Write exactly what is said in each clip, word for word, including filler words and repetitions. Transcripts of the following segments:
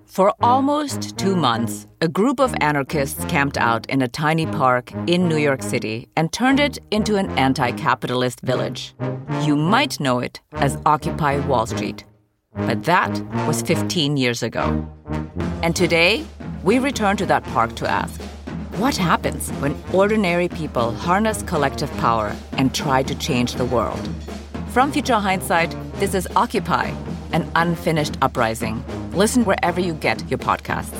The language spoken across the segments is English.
For almost two months, a group of anarchists camped out in a tiny park in New York City and turned it into an anti-capitalist village. You might know it as Occupy Wall Street. But that was fifteen years ago. And today, we return to that park to ask, what happens when ordinary people harness collective power and try to change the world? From Future Hindsight, this is Occupy, an unfinished uprising. Listen wherever you get your podcasts.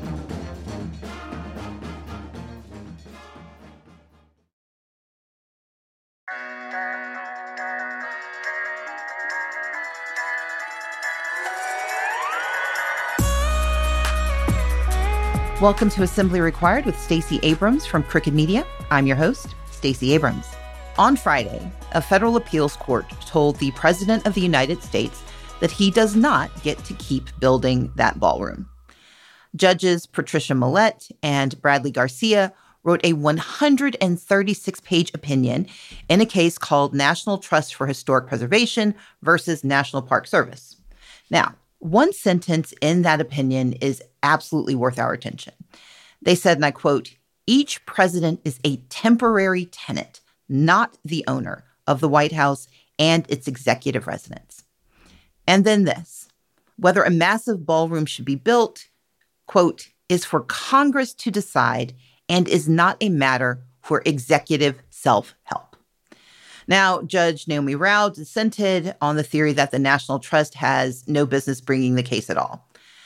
Welcome to Assembly Required with Stacey Abrams from Crooked Media. I'm your host, Stacey Abrams. On Friday, a federal appeals court told the President of the United States that he does not get to keep building that ballroom. Judges Patricia Millett and Bradley Garcia wrote a one hundred thirty-six page opinion in a case called National Trust for Historic Preservation versus National Park Service. Now, one sentence in that opinion is absolutely worth our attention. They said, and I quote, "Each president is a temporary tenant, not the owner of the White House and its executive residence." And then this, whether a massive ballroom should be built, quote, "is for Congress to decide and is not a matter for executive self-help." Now, Judge Naomi Rao dissented on the theory that the National Trust has no business bringing the case at all.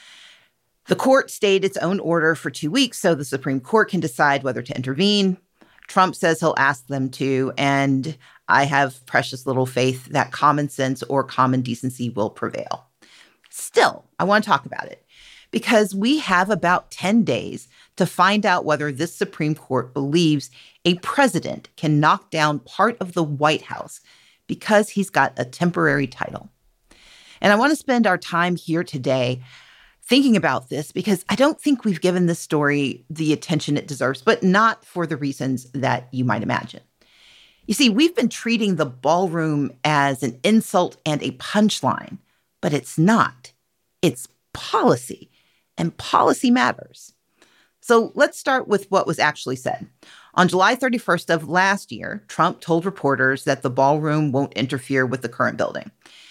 The court stayed its own order for two weeks so the Supreme Court can decide whether to intervene. Trump says he'll ask them to, and I have precious little faith that common sense or common decency will prevail. Still, I want to talk about it because we have about ten days to find out whether this Supreme Court believes a president can knock down part of the White House because he's got a temporary title. And I want to spend our time here today thinking about this because I don't think we've given this story the attention it deserves, but not for the reasons that you might imagine. You see, we've been treating the ballroom as an insult and a punchline, but it's not. It's policy, and policy matters. So let's start with what was actually said. On July thirty-first of last year, Trump told reporters that the ballroom won't interfere with the current building.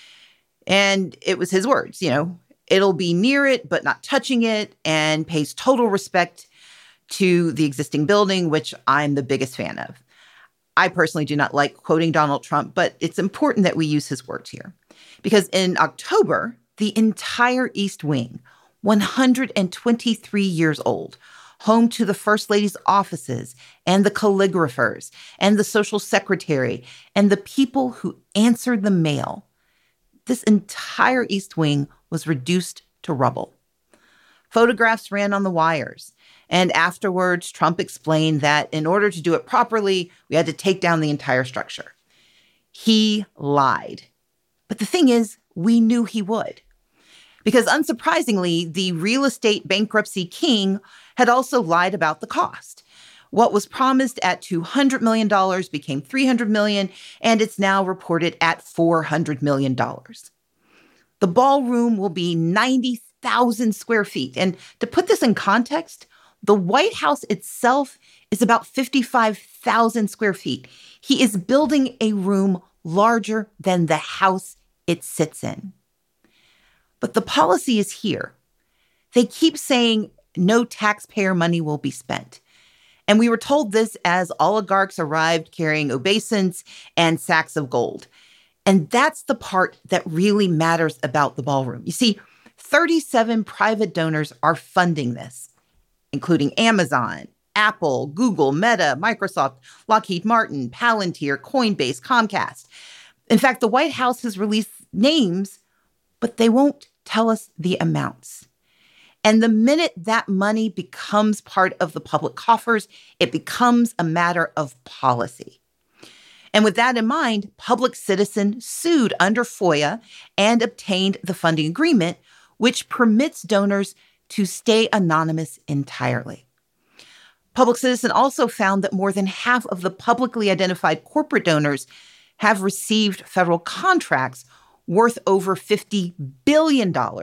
And it was his words, you know, "It'll be near it, but not touching it, and pays total respect to the existing building," which I'm the biggest fan of. I personally do not like quoting Donald Trump, but it's important that we use his words here. Because in October, the entire East Wing, one hundred twenty-three years old, home to the First Lady's offices and the calligraphers and the social secretary and the people who answered the mail, this entire East Wing was reduced to rubble. Photographs ran on the wires. And afterwards, Trump explained that in order to do it properly, we had to take down the entire structure. He lied. But the thing is, we knew he would. Because unsurprisingly, the real estate bankruptcy king had also lied about the cost. What was promised at two hundred million dollars became three hundred million dollars, and it's now reported at four hundred million dollars. The ballroom will be ninety thousand square feet. And to put this in context, the White House itself is about fifty-five thousand square feet. He is building a room larger than the house it sits in. But the policy is here. They keep saying no taxpayer money will be spent. And we were told this as oligarchs arrived carrying obeisance and sacks of gold. And that's the part that really matters about the ballroom. You see, thirty-seven private donors are funding this, including Amazon, Apple, Google, Meta, Microsoft, Lockheed Martin, Palantir, Coinbase, Comcast. In fact, the White House has released names, but they won't tell us the amounts. And the minute that money becomes part of the public coffers, it becomes a matter of policy. And with that in mind, Public Citizen sued under FOIA and obtained the funding agreement, which permits donors to stay anonymous entirely. Public Citizen also found that more than half of the publicly identified corporate donors have received federal contracts worth over fifty billion dollars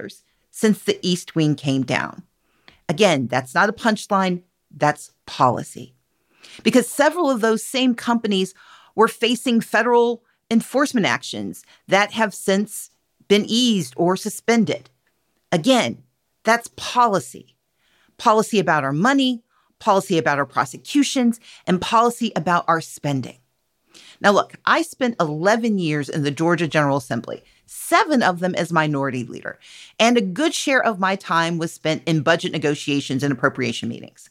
since the East Wing came down. Again, that's not a punchline, that's policy. Because several of those same companies were facing federal enforcement actions that have since been eased or suspended. Again, that's policy. Policy about our money, policy about our prosecutions, and policy about our spending. Now, look, I spent eleven years in the Georgia General Assembly, seven of them as minority leader, and a good share of my time was spent in budget negotiations and appropriation meetings.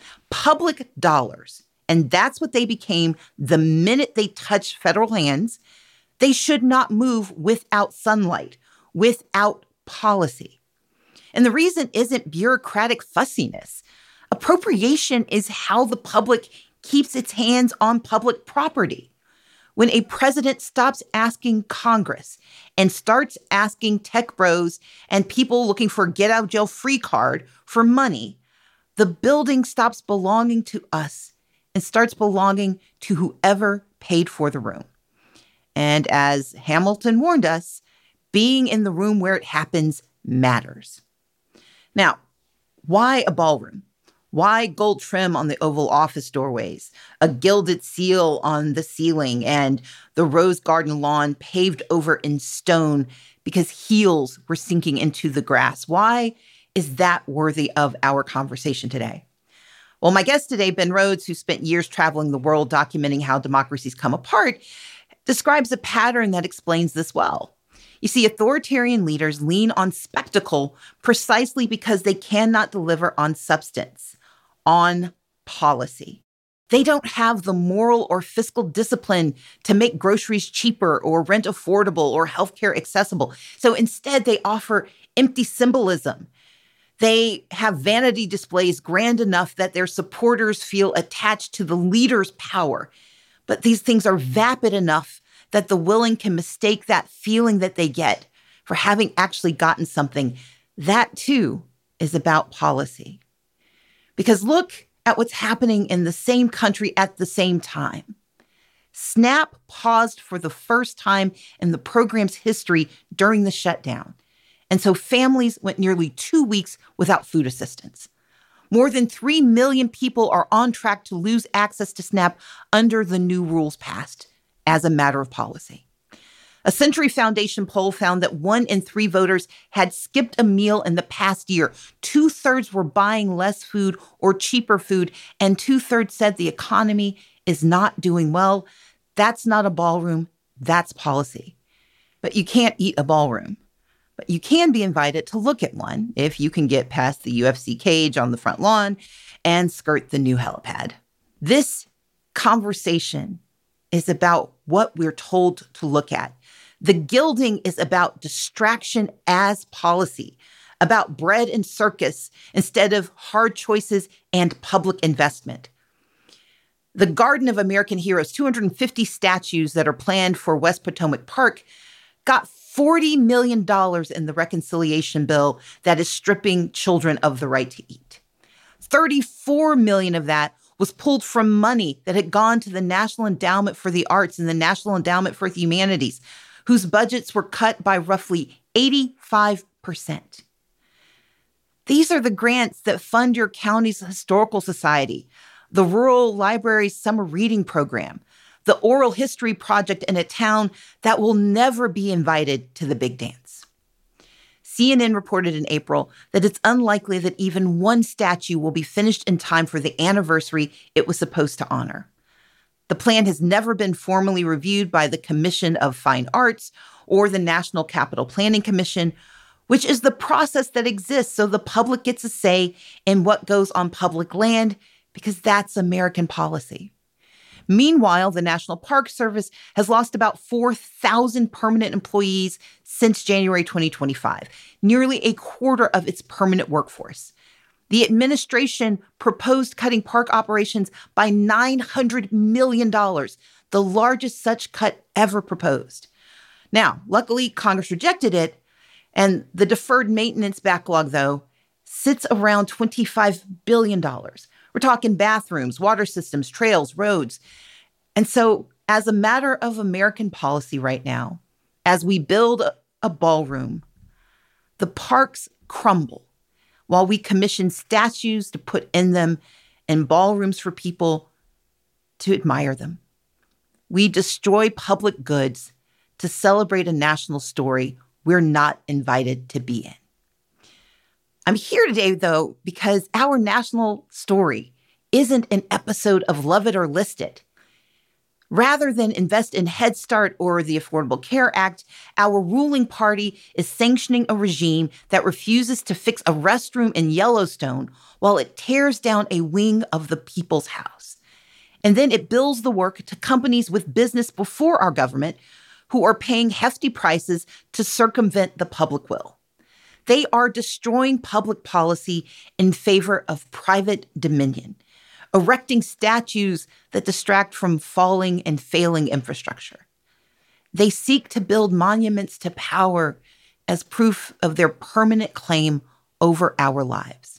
Public dollars, and that's what they became the minute they touched federal hands, they should not move without sunlight, without policy. And the reason isn't bureaucratic fussiness. Appropriation is how the public keeps its hands on public property. When a president stops asking Congress and starts asking tech bros and people looking for a get-out-of-jail-free card for money, the building stops belonging to us and starts belonging to whoever paid for the room. And as Hamilton warned us, being in the room where it happens matters. Now, why a ballroom? Why gold trim on the Oval Office doorways, a gilded seal on the ceiling, and the rose garden lawn paved over in stone because heels were sinking into the grass? Why is that worthy of our conversation today? Well, my guest today, Ben Rhodes, who spent years traveling the world documenting how democracies come apart, describes a pattern that explains this well. You see, authoritarian leaders lean on spectacle precisely because they cannot deliver on substance, on policy. They don't have the moral or fiscal discipline to make groceries cheaper or rent affordable or healthcare accessible. So instead, they offer empty symbolism. They have vanity displays grand enough that their supporters feel attached to the leader's power. But these things are vapid enough that the willing can mistake that feeling that they get for having actually gotten something. That, too, is about policy. Because look at what's happening in the same country at the same time. SNAP paused for the first time in the program's history during the shutdown. And so families went nearly two weeks without food assistance. More than three million people are on track to lose access to SNAP under the new rules passed as a matter of policy. A Century Foundation poll found that one in three voters had skipped a meal in the past year. Two-thirds were buying less food or cheaper food, and two-thirds said the economy is not doing well. That's not a ballroom, that's policy. But you can't eat a ballroom. But you can be invited to look at one if you can get past the U F C cage on the front lawn and skirt the new helipad. This conversation is about what we're told to look at. The gilding is about distraction as policy, about bread and circus instead of hard choices and public investment. The Garden of American Heroes, two hundred fifty statues that are planned for West Potomac Park, got forty million dollars in the reconciliation bill that is stripping children of the right to eat. thirty-four million dollars of that was pulled from money that had gone to the National Endowment for the Arts and the National Endowment for the Humanities, whose budgets were cut by roughly eighty-five percent. These are the grants that fund your county's historical society, the Rural Library's summer reading program, the oral history project in a town that will never be invited to the big dance. C N N reported in April that it's unlikely that even one statue will be finished in time for the anniversary it was supposed to honor. The plan has never been formally reviewed by the Commission of Fine Arts or the National Capital Planning Commission, which is the process that exists so the public gets a say in what goes on public land, because that's American policy. Meanwhile, the National Park Service has lost about four thousand permanent employees since January twenty twenty-five, nearly a quarter of its permanent workforce. The administration proposed cutting park operations by nine hundred million dollars, the largest such cut ever proposed. Now, luckily, Congress rejected it, and the deferred maintenance backlog, though, sits around twenty-five billion dollars. We're talking bathrooms, water systems, trails, roads. And so, as a matter of American policy right now, as we build a, a ballroom, the parks crumble while we commission statues to put in them and ballrooms for people to admire them. We destroy public goods to celebrate a national story we're not invited to be in. I'm here today, though, because our national story isn't an episode of Love It or List It. Rather than invest in Head Start or the Affordable Care Act, our ruling party is sanctioning a regime that refuses to fix a restroom in Yellowstone while it tears down a wing of the people's house. And then it bills the work to companies with business before our government who are paying hefty prices to circumvent the public will. They are destroying public policy in favor of private dominion, erecting statues that distract from falling and failing infrastructure. They seek to build monuments to power as proof of their permanent claim over our lives.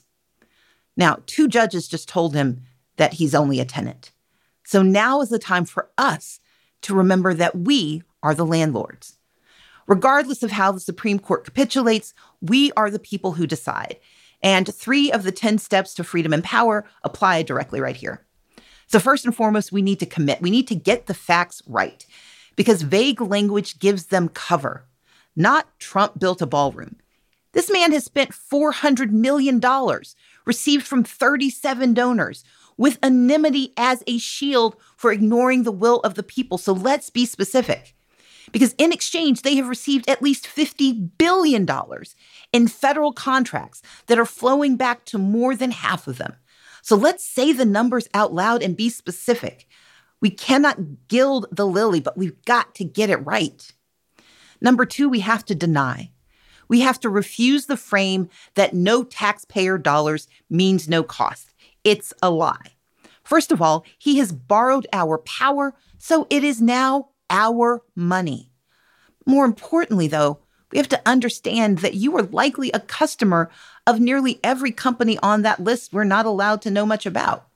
Now, two judges just told him that he's only a tenant. So now is the time for us to remember that we are the landlords. Regardless of how the Supreme Court capitulates, we are the people who decide. And three of the ten steps to freedom and power apply directly right here. So first and foremost, we need to commit. We need to get the facts right because vague language gives them cover. Not Trump built a ballroom. This man has spent four hundred million dollars received from thirty-seven donors with anonymity as a shield for ignoring the will of the people. So let's be specific. Because in exchange, they have received at least fifty billion dollars in federal contracts that are flowing back to more than half of them. So let's say the numbers out loud and be specific. We cannot gild the lily, but we've got to get it right. Number two, we have to deny. We have to refuse the frame that no taxpayer dollars means no cost. It's a lie. First of all, he has borrowed our power, so it is now our money. More importantly, though, we have to understand that you are likely a customer of nearly every company on that list we're not allowed to know much about.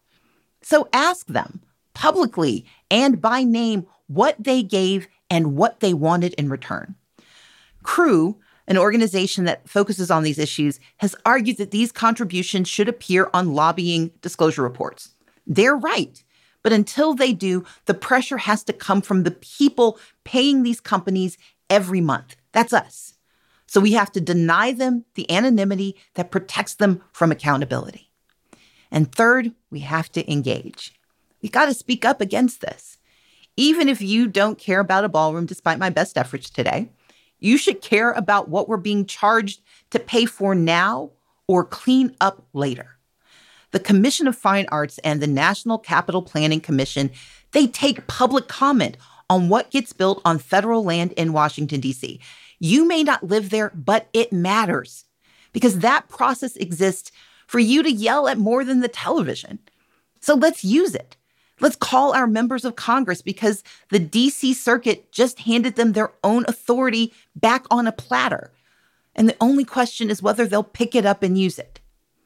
So ask them publicly and by name what they gave and what they wanted in return. Crew, an organization that focuses on these issues, has argued that these contributions should appear on lobbying disclosure reports. They're right. But until they do, the pressure has to come from the people paying these companies every month. That's us. So we have to deny them the anonymity that protects them from accountability. And third, we have to engage. We got to speak up against this. Even if you don't care about a ballroom, despite my best efforts today, you should care about what we're being charged to pay for now or clean up later. The Commission of Fine Arts and the National Capital Planning Commission, they take public comment on what gets built on federal land in Washington, D C. You may not live there, but it matters because that process exists for you to yell at more than the television. So let's use it. Let's call our members of Congress because the D C Circuit just handed them their own authority back on a platter. And the only question is whether they'll pick it up and use it.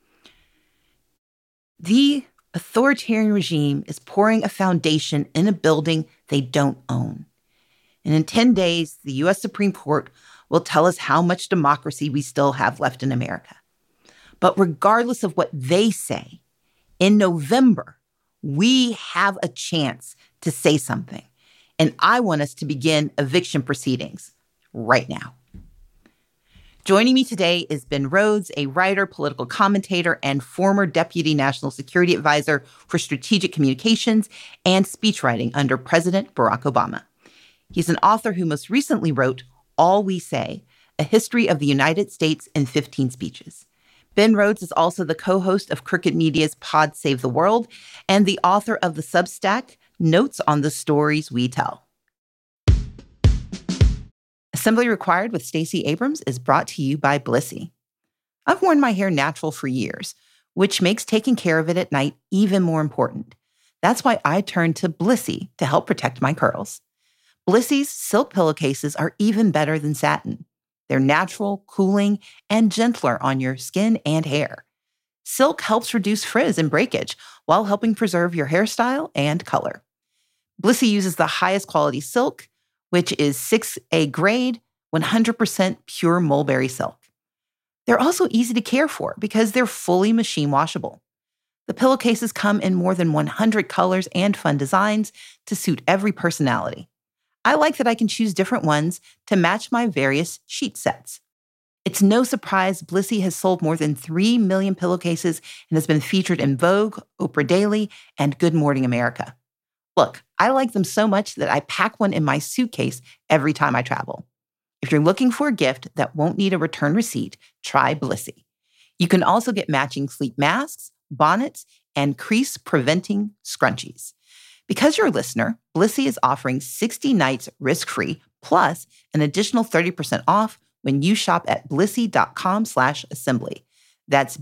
The authoritarian regime is pouring a foundation in a building they don't own. And in ten days, the U S Supreme Court will tell us how much democracy we still have left in America. But regardless of what they say, in November, we have a chance to say something. And I want us to begin eviction proceedings right now. Joining me today is Ben Rhodes, a writer, political commentator, and former Deputy National Security Advisor for Strategic Communications and Speechwriting under President Barack Obama. He's an author who most recently wrote All We Say, A History of the United States in fifteen Speeches. Ben Rhodes is also the co-host of Crooked Media's Pod Save the World and the author of the Substack, Notes on the Stories We Tell. Assembly Required with Stacey Abrams is brought to you by Blissey. I've worn my hair natural for years, which makes taking care of it at night even more important. That's why I turned to Blissey to help protect my curls. Blissey's silk pillowcases are even better than satin. They're natural, cooling, and gentler on your skin and hair. Silk helps reduce frizz and breakage while helping preserve your hairstyle and color. Blissey uses the highest quality silk, which is six A grade, one hundred percent pure mulberry silk. They're also easy to care for because they're fully machine washable. The pillowcases come in more than one hundred colors and fun designs to suit every personality. I like that I can choose different ones to match my various sheet sets. It's no surprise Blissy has sold more than three million pillowcases and has been featured in Vogue, Oprah Daily, and Good Morning America. Look, I like them so much that I pack one in my suitcase every time I travel. If you're looking for a gift that won't need a return receipt, try Blissy. You can also get matching sleep masks, bonnets, and crease-preventing scrunchies. Because you're a listener, Blissy is offering sixty nights risk-free, plus an additional thirty percent off when you shop at blissy.com slash assembly. That's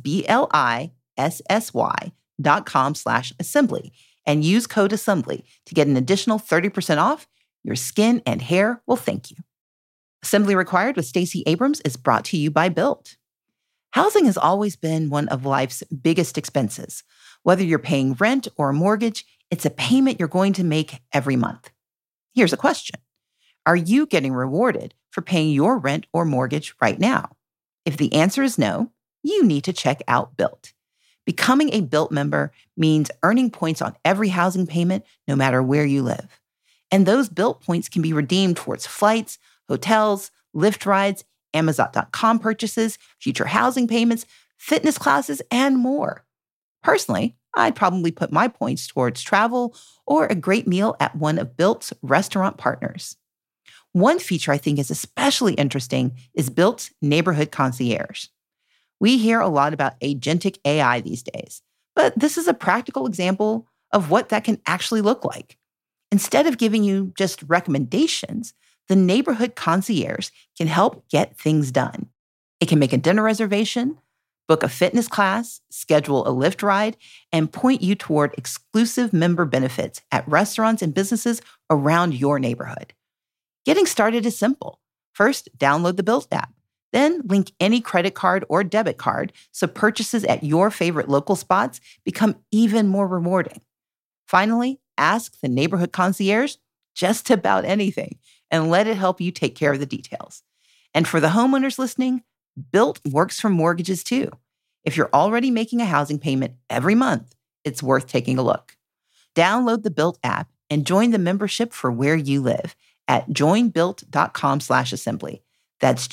B-L-I-S-S-Y dot com slash assembly. And use code assembly to get an additional thirty percent off. Your skin and hair will thank you. Assembly Required with Stacey Abrams is brought to you by Built. Housing has always been one of life's biggest expenses. Whether you're paying rent or a mortgage, it's a payment you're going to make every month. Here's a question. Are you getting rewarded for paying your rent or mortgage right now? If the answer is no, you need to check out Built. Becoming a Built member means earning points on every housing payment, no matter where you live. And those Built points can be redeemed towards flights, hotels, Lyft rides, Amazon dot com purchases, future housing payments, fitness classes, and more. Personally, I'd probably put my points towards travel or a great meal at one of Built's restaurant partners. One feature I think is especially interesting is Built's Neighborhood Concierge. We hear a lot about agentic A I these days, but this is a practical example of what that can actually look like. Instead of giving you just recommendations, the Neighborhood Concierge can help get things done. It can make a dinner reservation, book a fitness class, schedule a Lyft ride, and point you toward exclusive member benefits at restaurants and businesses around your neighborhood. Getting started is simple. First, download the Built app. Then link any credit card or debit card so purchases at your favorite local spots become even more rewarding. Finally, ask the Neighborhood Concierge just about anything and let it help you take care of the details. And for the homeowners listening, Built works for mortgages too. If you're already making a housing payment every month, it's worth taking a look. Download the Built app and join the membership for where you live at joinbuilt.com slash assembly. That's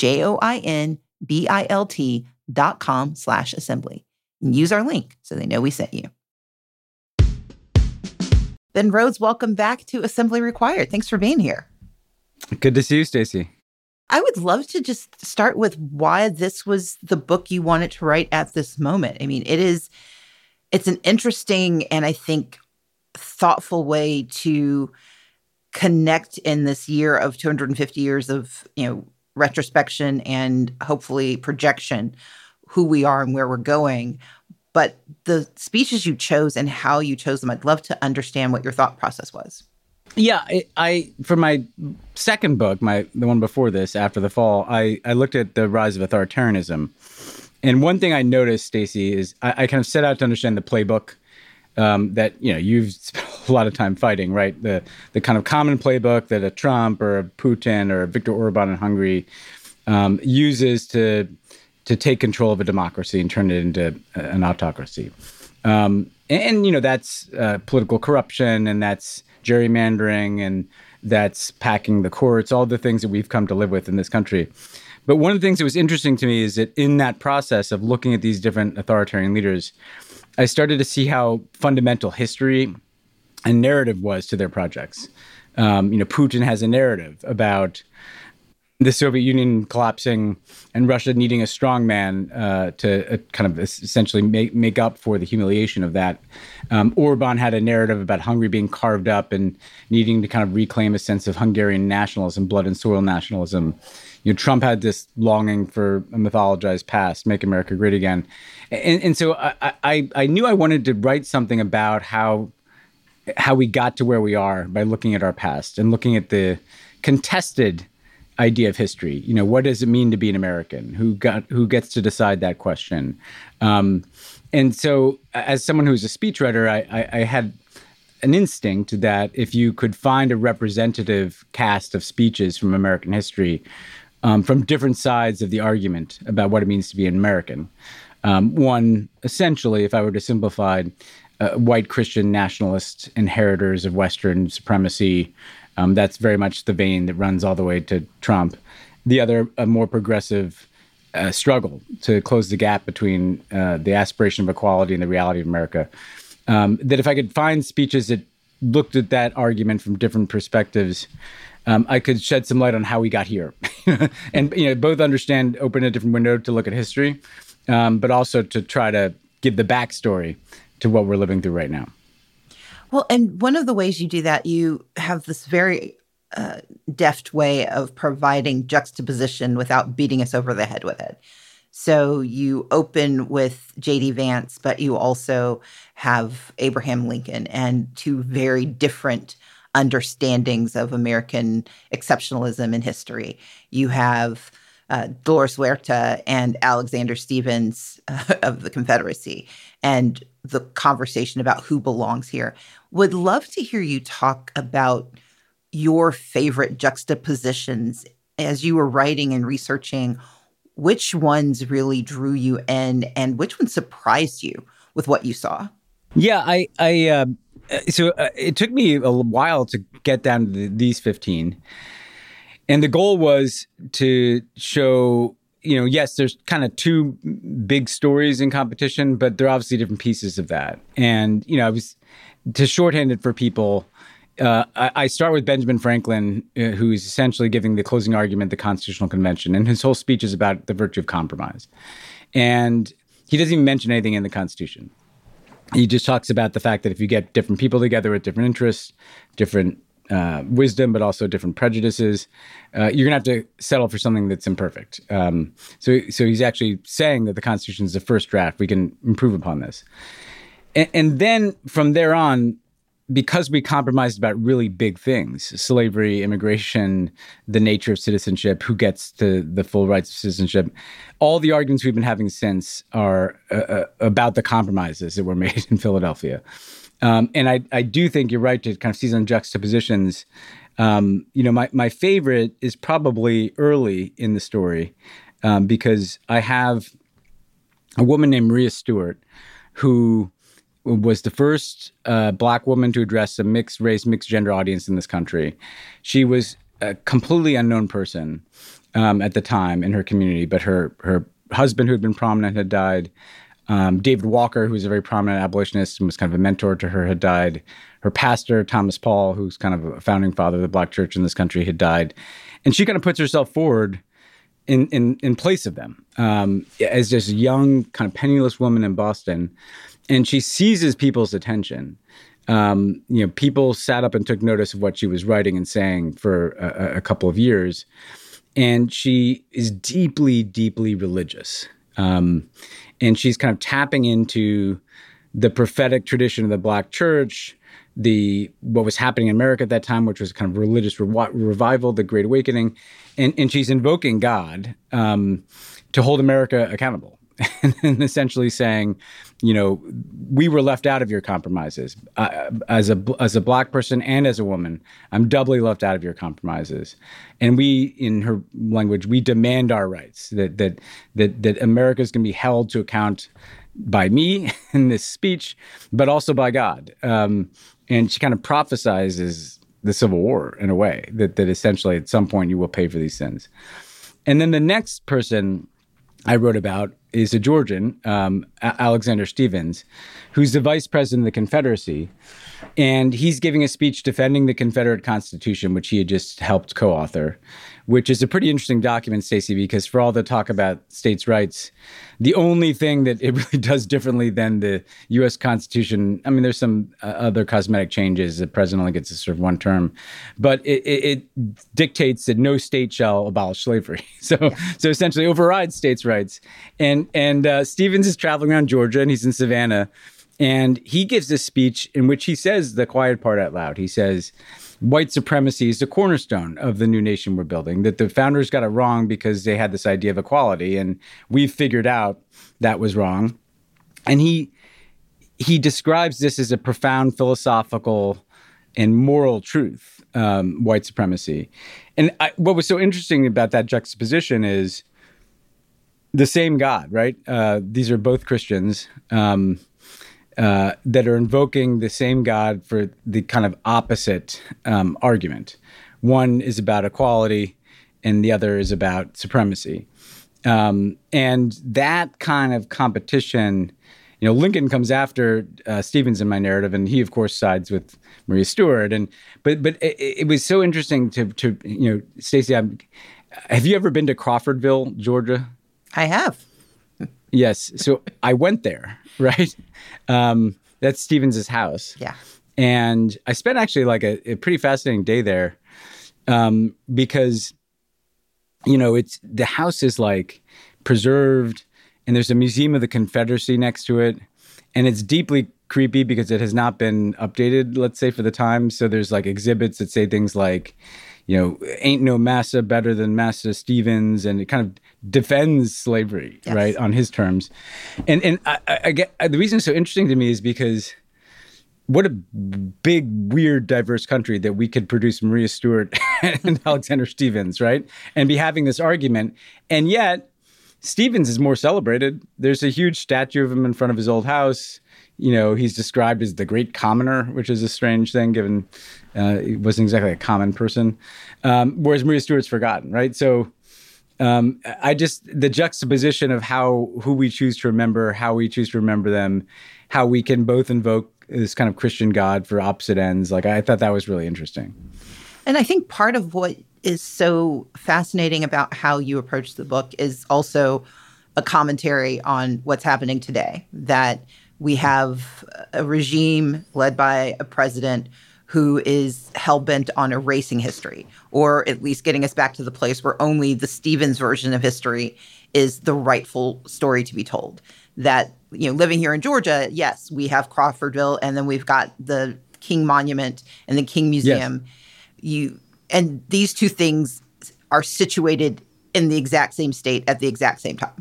J-O-I-N-B-I-L-T dot com slash assembly. And use our link so they know we sent you. Ben Rhodes, welcome back to Assembly Required. Thanks for being here. Good to see you, Stacey. I would love to just start with why this was the book you wanted to write at this moment. I mean, it is, it's an interesting and I think thoughtful way to connect in this year of two hundred fifty years of, you know, retrospection and hopefully projection, who we are and where we're going. But the speeches you chose and how you chose them, I'd love to understand what your thought process was. Yeah, I, I for my second book, my the one before this, After the Fall, I, I looked at the rise of authoritarianism. And one thing I noticed, Stacey, is I, I kind of set out to understand the playbook um, that, you know, you've spent a lot of time fighting, right? The the kind of common playbook that a Trump or a Putin or a Viktor Orban in Hungary um, uses to to take control of a democracy and turn it into an autocracy. Um, and, and, you know, that's uh, political corruption, and that's gerrymandering, and that's packing the courts, all the things that we've come to live with in this country. But one of the things that was interesting to me is that in that process of looking at these different authoritarian leaders, I started to see how fundamental history and narrative was to their projects. Um, you know, Putin has a narrative about the Soviet Union collapsing and Russia needing a strongman uh, to uh, kind of essentially make, make up for the humiliation of that. Um, Orban had a narrative about Hungary being carved up and needing to kind of reclaim a sense of Hungarian nationalism, blood and soil nationalism. You know, Trump had this longing for a mythologized past, make America great again. And, and so I, I, I knew I wanted to write something about how how we got to where we are by looking at our past and looking at the contested idea of history. You know, what does it mean to be an American? Who got who gets to decide that question? Um, and so, as someone who's a speechwriter, I, I, I had an instinct that if you could find a representative cast of speeches from American history, um, from different sides of the argument about what it means to be an American. Um, one, essentially, if I were to simplify, uh, white Christian nationalist inheritors of Western supremacy. Um, that's very much the vein that runs all the way to Trump. The other, a more progressive uh, struggle to close the gap between uh, the aspiration of equality and the reality of America. Um, that if I could find speeches that looked at that argument from different perspectives, um, I could shed some light on how we got here. And you know, both understand, open a different window to look at history, um, but also to try to give the backstory to what we're living through right now. Well, and one of the ways you do that, you have this very uh, deft way of providing juxtaposition without beating us over the head with it. So you open with J D Vance, but you also have Abraham Lincoln and two very different understandings of American exceptionalism in history. You have uh, Dolores Huerta and Alexander Stephens uh, of the Confederacy, and the conversation about who belongs here. Would love to hear you talk about your favorite juxtapositions as you were writing and researching. Which ones really drew you in, and which ones surprised you with what you saw? Yeah, I, I, uh, so uh, it took me a while to get down to the, these fifteen. And the goal was to show, you know, yes, there's kind of two big stories in competition, but they're obviously different pieces of that. And, you know, I was, to shorthand it for people, uh, I, I start with Benjamin Franklin, uh, who is essentially giving the closing argument, the Constitutional Convention. And his whole speech is about the virtue of compromise. And he doesn't even mention anything in the Constitution. He just talks about the fact that if you get different people together with different interests, different uh, wisdom, but also different prejudices, uh, you're going to have to settle for something that's imperfect. Um, so, so he's actually saying that the Constitution is the first draft. We can improve upon this. And, and then from there on, because we compromised about really big things, slavery, immigration, the nature of citizenship, who gets to the full rights of citizenship, all the arguments we've been having since are uh, about the compromises that were made in Philadelphia. Um, and I, I do think you're right to kind of see some juxtapositions. Um, you know, my, my favorite is probably early in the story um, because I have a woman named Maria Stewart who was the first uh, Black woman to address a mixed race, mixed gender audience in this country. She was a completely unknown person um, at the time in her community, but her her husband, who had been prominent, had died. Um, David Walker, who was a very prominent abolitionist and was kind of a mentor to her, had died. Her pastor, Thomas Paul, who's kind of a founding father of the Black church in this country, had died. And she kind of puts herself forward in in, in place of them um, as this young, kind of penniless woman in Boston. And she seizes people's attention. Um, you know, people sat up and took notice of what she was writing and saying for a, a couple of years. And she is deeply, deeply religious. Um, and she's kind of tapping into the prophetic tradition of the Black church, the what was happening in America at that time, which was kind of religious re- revival, the Great Awakening. And, and she's invoking God um, to hold America accountable. And essentially saying, you know, we were left out of your compromises. Uh, as a as a Black person and as a woman, I'm doubly left out of your compromises. And we, in her language, we demand our rights. That that that that America is going to be held to account by me in this speech, but also by God. Um, and she kind of prophesizes the Civil War in a way that that essentially at some point you will pay for these sins. And then the next person I wrote about is a Georgian, um, Alexander Stephens, who's the vice president of the Confederacy. And he's giving a speech defending the Confederate Constitution, which he had just helped co-author, which is a pretty interesting document, Stacey, because for all the talk about states' rights, the only thing that it really does differently than the U S Constitution, I mean, there's some uh, other cosmetic changes. The president only gets to serve one term, but it, it, it dictates that no state shall abolish slavery. So, yeah. so essentially overrides states' rights. And, and uh, Stephens is traveling around Georgia, and he's in Savannah. And he gives this speech in which he says the quiet part out loud. He says, white supremacy is the cornerstone of the new nation we're building, that the founders got it wrong because they had this idea of equality, and we've figured out that was wrong. And he he describes this as a profound philosophical and moral truth um, white supremacy. And I, what was so interesting about that juxtaposition is the same God, right? Uh, these are both Christians um, uh, that are invoking the same God for the kind of opposite um, argument. One is about equality, and the other is about supremacy. Um, and that kind of competition, you know, Lincoln comes after uh, Stevens in my narrative, and he, of course, sides with Maria Stewart. And but but it, it was so interesting to to you know, Stacey, I'm, have you ever been to Crawfordville, Georgia? I have. Yes. So I went there, right? Um, that's Stevens's house. Yeah. And I spent actually like a, a pretty fascinating day there um, because, you know, it's the house is like preserved and there's a museum of the Confederacy next to it. And it's deeply creepy because it has not been updated, let's say, for the time. So there's like exhibits that say things like, you know, ain't no massa better than Massa Stevens, and it kind of defends slavery, yes. right, on his terms. And and I, I get the reason it's so interesting to me is because what a big, weird, diverse country that we could produce Maria Stewart and Alexander Stevens, right, and be having this argument, and yet Stevens is more celebrated. There's a huge statue of him in front of his old house. You know, he's described as the great commoner, which is a strange thing given uh, he wasn't exactly a common person. Um, whereas Maria Stewart's forgotten, right? So um, I just, the juxtaposition of how, who we choose to remember, how we choose to remember them, how we can both invoke this kind of Christian God for opposite ends. Like, I thought that was really interesting. And I think part of what is so fascinating about how you approach the book is also a commentary on what's happening today, that we have a regime led by a president who is hell-bent on erasing history, or at least getting us back to the place where only the Stevens version of history is the rightful story to be told. That, you know, living here in Georgia, yes, we have Crawfordville, and then we've got the King Monument and the King Museum. Yes. You and these two things are situated in the exact same state at the exact same time.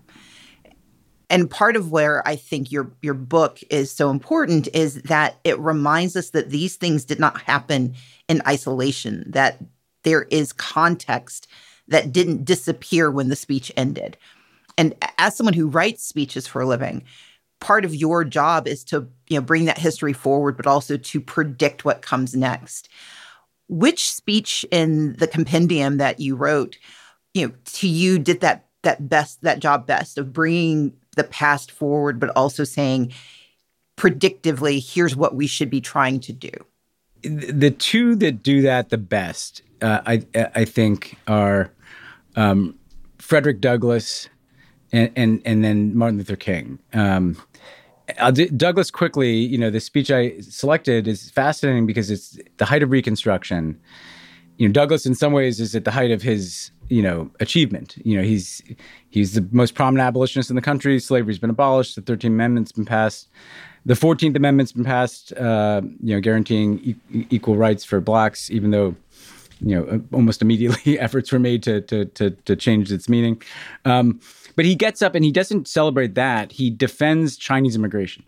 And part of where I think your your book is so important is that it reminds us that these things did not happen in isolation, that there is context that didn't disappear when the speech ended. And as someone who writes speeches for a living, part of your job is to, you know, bring that history forward, but also to predict what comes next. Which speech in the compendium that you wrote, you know, to you did that that best that job best of bringing the past forward, but also saying predictively, here's what we should be trying to do? The two that do that the best, uh, I I think, are um, Frederick Douglass and, and and then Martin Luther King. Um, I'll do, Douglass quickly, you know, the speech I selected is fascinating because it's the height of Reconstruction. You know, Douglass in some ways is at the height of his, you know, achievement. You know, he's he's the most prominent abolitionist in the country. Slavery's been abolished. The thirteenth Amendment's been passed. The fourteenth Amendment's been passed, uh, you know, guaranteeing e- equal rights for blacks, even though, you know, almost immediately efforts were made to to to, to change its meaning. Um, but he gets up and he doesn't celebrate that. He defends Chinese immigration.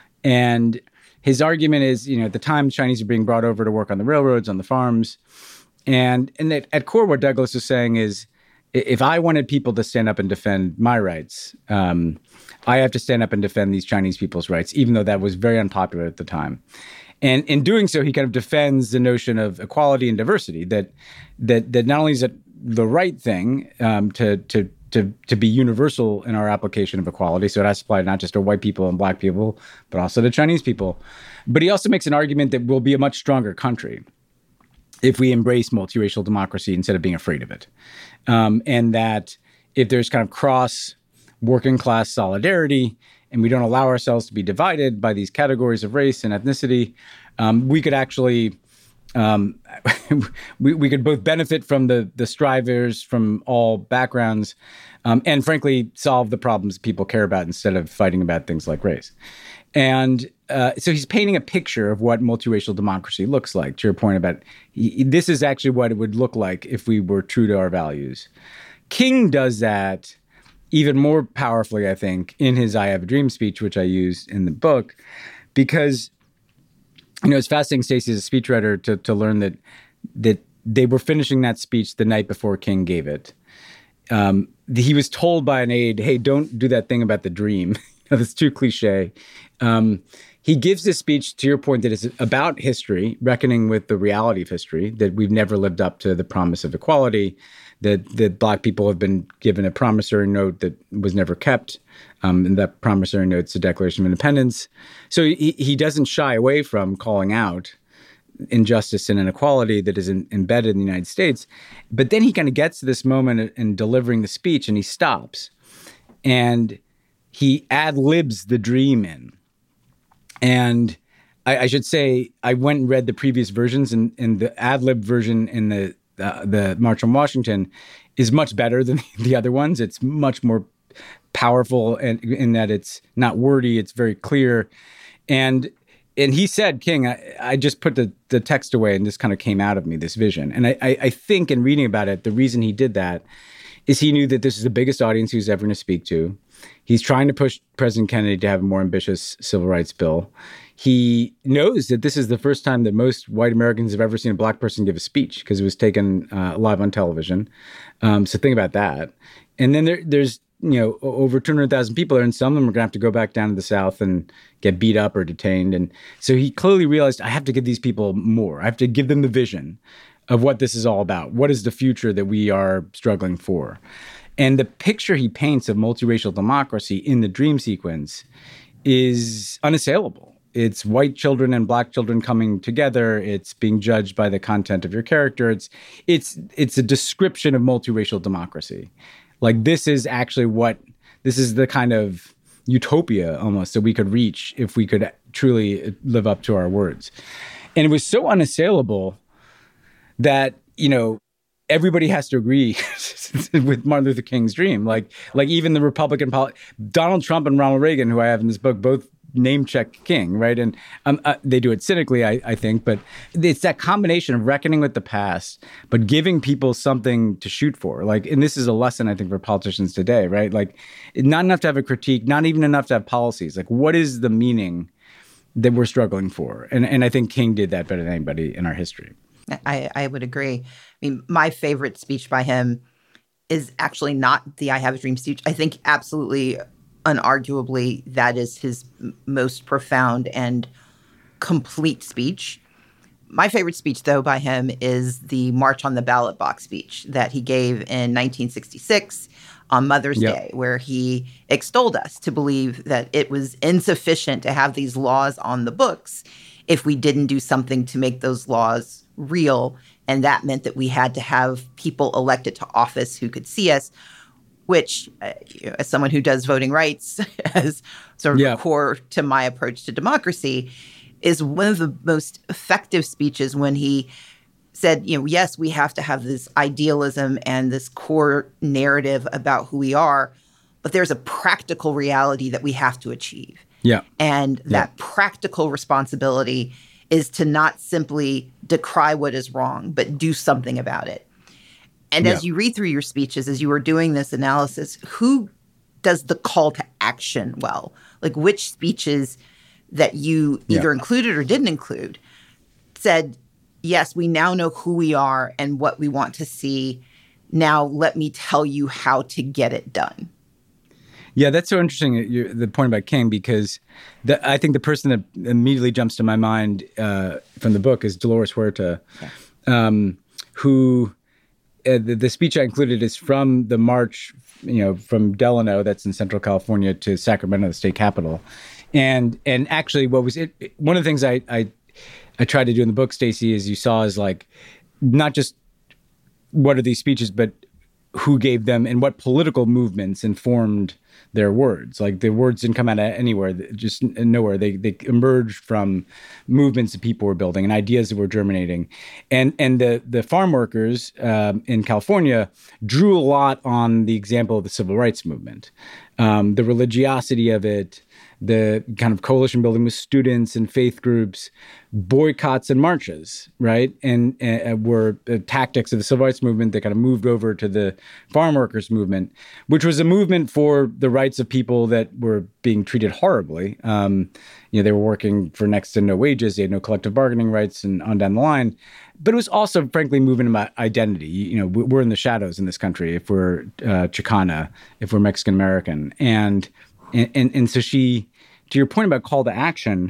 And his argument is, you know, at the time, Chinese are being brought over to work on the railroads, on the farms. And, and at, at core, what Douglass is saying is, if I wanted people to stand up and defend my rights, um, I have to stand up and defend these Chinese people's rights, even though that was very unpopular at the time. And in doing so, he kind of defends the notion of equality and diversity, that that that not only is it the right thing um, to to to to be universal in our application of equality, so it has to apply not just to white people and black people, but also to Chinese people. But he also makes an argument that we'll be a much stronger country if we embrace multiracial democracy instead of being afraid of it. Um, and that if there's kind of cross working class solidarity and we don't allow ourselves to be divided by these categories of race and ethnicity, um, we could actually, um, we, we could both benefit from the, the strivers from all backgrounds um, and frankly, solve the problems that people care about instead of fighting about things like race. And uh, so he's painting a picture of what multiracial democracy looks like, to your point about he, this is actually what it would look like if we were true to our values. King does that even more powerfully, I think, in his I Have a Dream speech, which I used in the book, because, you know, it's fascinating, Stacey, as a speechwriter, to, to learn that that they were finishing that speech the night before King gave it. Um, he was told by an aide, hey, don't do that thing about the dream. That's too cliche. Um, he gives this speech, to your point, that is about history, reckoning with the reality of history, that we've never lived up to the promise of equality, that, that Black people have been given a promissory note that was never kept. Um, and that promissory note's the Declaration of Independence. So he, he doesn't shy away from calling out injustice and inequality that is in, embedded in the United States. But then he kind of gets to this moment in delivering the speech and he stops and he ad-libs the dream in. And I, I should say, I went and read the previous versions, and, and the ad-lib version in the uh, the March on Washington is much better than the other ones. It's much more powerful and in, in that it's not wordy, it's very clear. And and he said, King, I, I just put the, the text away and this kind of came out of me, this vision. And I, I, I think in reading about it, the reason he did that is he knew that this is the biggest audience he was ever going to speak to. He's trying to push President Kennedy to have a more ambitious civil rights bill. He knows that this is the first time that most white Americans have ever seen a Black person give a speech because it was taken uh, live on television. Um, so think about that. And then there, there's, you know, over two hundred thousand people there, and some of them are going to have to go back down to the South and get beat up or detained. And so he clearly realized, I have to give these people more. I have to give them the vision of what this is all about. What is the future that we are struggling for? And the picture he paints of multiracial democracy in the dream sequence is unassailable. It's white children and Black children coming together. It's being judged by the content of your character. It's it's it's a description of multiracial democracy. Like this is actually what this is the kind of utopia almost that we could reach if we could truly live up to our words. And it was so unassailable that, you know, everybody has to agree with Martin Luther King's dream. Like, like even the Republican, poli- Donald Trump and Ronald Reagan, who I have in this book, both name check King, right? And um, uh, they do it cynically, I, I think, but it's that combination of reckoning with the past, but giving people something to shoot for. Like, and this is a lesson, I think, for politicians today, right? Like, not enough to have a critique, not even enough to have policies. Like, what is the meaning that we're struggling for? And and I think King did that better than anybody in our history. I, I would agree. I mean, my favorite speech by him is actually not the I Have a Dream speech. I think absolutely, unarguably, that is his m- most profound and complete speech. My favorite speech, though, by him is the March on the Ballot Box speech that he gave in nineteen sixty-six on Mother's yep. Day, where he extolled us to believe that it was insufficient to have these laws on the books if we didn't do something to make those laws real. And that meant that we had to have people elected to office who could see us, which, uh, you know, as someone who does voting rights as sort of yeah. core to my approach to democracy, is one of the most effective speeches when he said, you know, yes, we have to have this idealism and this core narrative about who we are, but there's a practical reality that we have to achieve. Yeah. And that yeah. practical responsibility is to not simply decry what is wrong, but do something about it. And yeah. as you read through your speeches, as you were doing this analysis, who does the call to action well? Like which speeches that you either yeah. included or didn't include said, yes, we now know who we are and what we want to see. Now let me tell you how to get it done. Yeah, that's so interesting, you, the point about King, because the, I think the person that immediately jumps to my mind uh, from the book is Dolores Huerta, yeah. um, who uh, the, the speech I included is from the march, you know, from Delano, that's in Central California, to Sacramento, the state capital. And and actually what was it, one of the things I, I, I tried to do in the book, Stacey, as you saw, is like, not just what are these speeches, but who gave them and what political movements informed their words. Like the words didn't come out of anywhere, just nowhere. They they emerged from movements that people were building and ideas that were germinating. And and the the farm workers um, in California drew a lot on the example of the civil rights movement, um, the religiosity of it, the kind of coalition building with students and faith groups, boycotts and marches, right? And uh, were uh, tactics of the civil rights movement that kind of moved over to the farm workers movement, which was a movement for the rights of people that were being treated horribly. Um, you know, they were working for next to no wages. They had no collective bargaining rights and on down the line. But it was also, frankly, moving about identity. You know, we're in the shadows in this country if we're uh, Chicana, if we're Mexican American. And, and, and so she, to your point about call to action,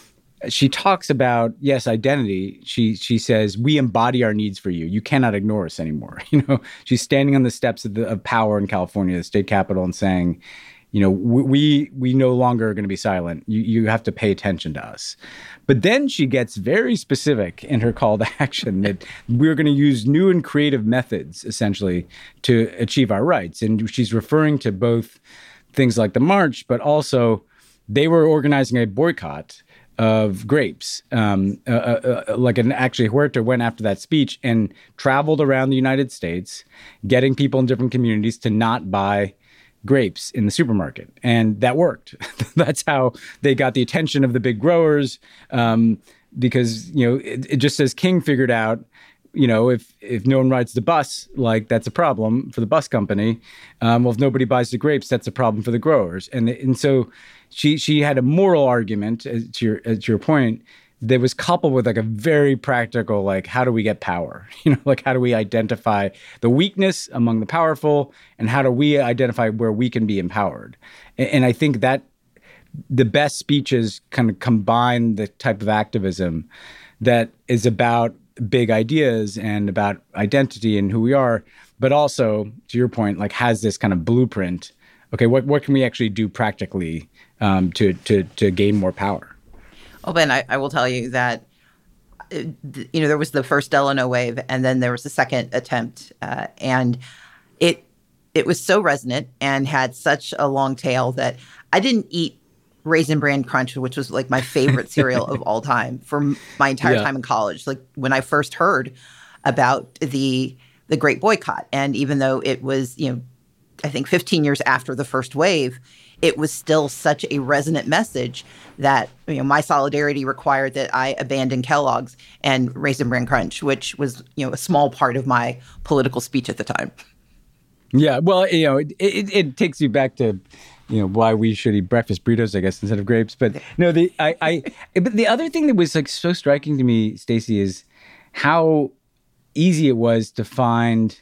she talks about, yes, identity. She she says, we embody our needs for you. You cannot ignore us anymore. You know, she's standing on the steps of, the, of power in California, the state capitol, and saying, you know, we we no longer are going to be silent. You you have to pay attention to us. But then she gets very specific in her call to action that we're going to use new and creative methods, essentially, to achieve our rights. And she's referring to both things like the march, but also they were organizing a boycott of grapes. Um, uh, uh, like an actually Huerta went after that speech and traveled around the United States, getting people in different communities to not buy grapes in the supermarket. And that worked. That's how they got the attention of the big growers. Um, because, you know, it, it just as King figured out, you know, if if no one rides the bus, like that's a problem for the bus company. Um, well, if nobody buys the grapes, that's a problem for the growers. And and so she she had a moral argument, as to your as to your point, that was coupled with like a very practical, like, how do we get power? You know, like how do we identify the weakness among the powerful, and how do we identify where we can be empowered? And, and I think that the best speeches kind of combine the type of activism that is about big ideas and about identity and who we are, but also, to your point, like has this kind of blueprint. Okay, what what can we actually do practically um, to to to gain more power? Well, Ben, I, I will tell you that uh, you know there was the first Delano wave, and then there was the second attempt, uh, and it it was so resonant and had such a long tail that I didn't eat Raisin Bran Crunch, which was like my favorite cereal of all time for my entire yeah. time in college. Like when I first heard about the the Great Boycott, and even though it was, you know, I think fifteen years after the first wave, it was still such a resonant message that, you know, my solidarity required that I abandon Kellogg's and Raisin Bran Crunch, which was, you know, a small part of my political speech at the time. Yeah, well, you know, it, it, it takes you back to, you know, why we should eat breakfast burritos, I guess, instead of grapes. But no, the I, I but the other thing that was like so striking to me, Stacey, is how easy it was to find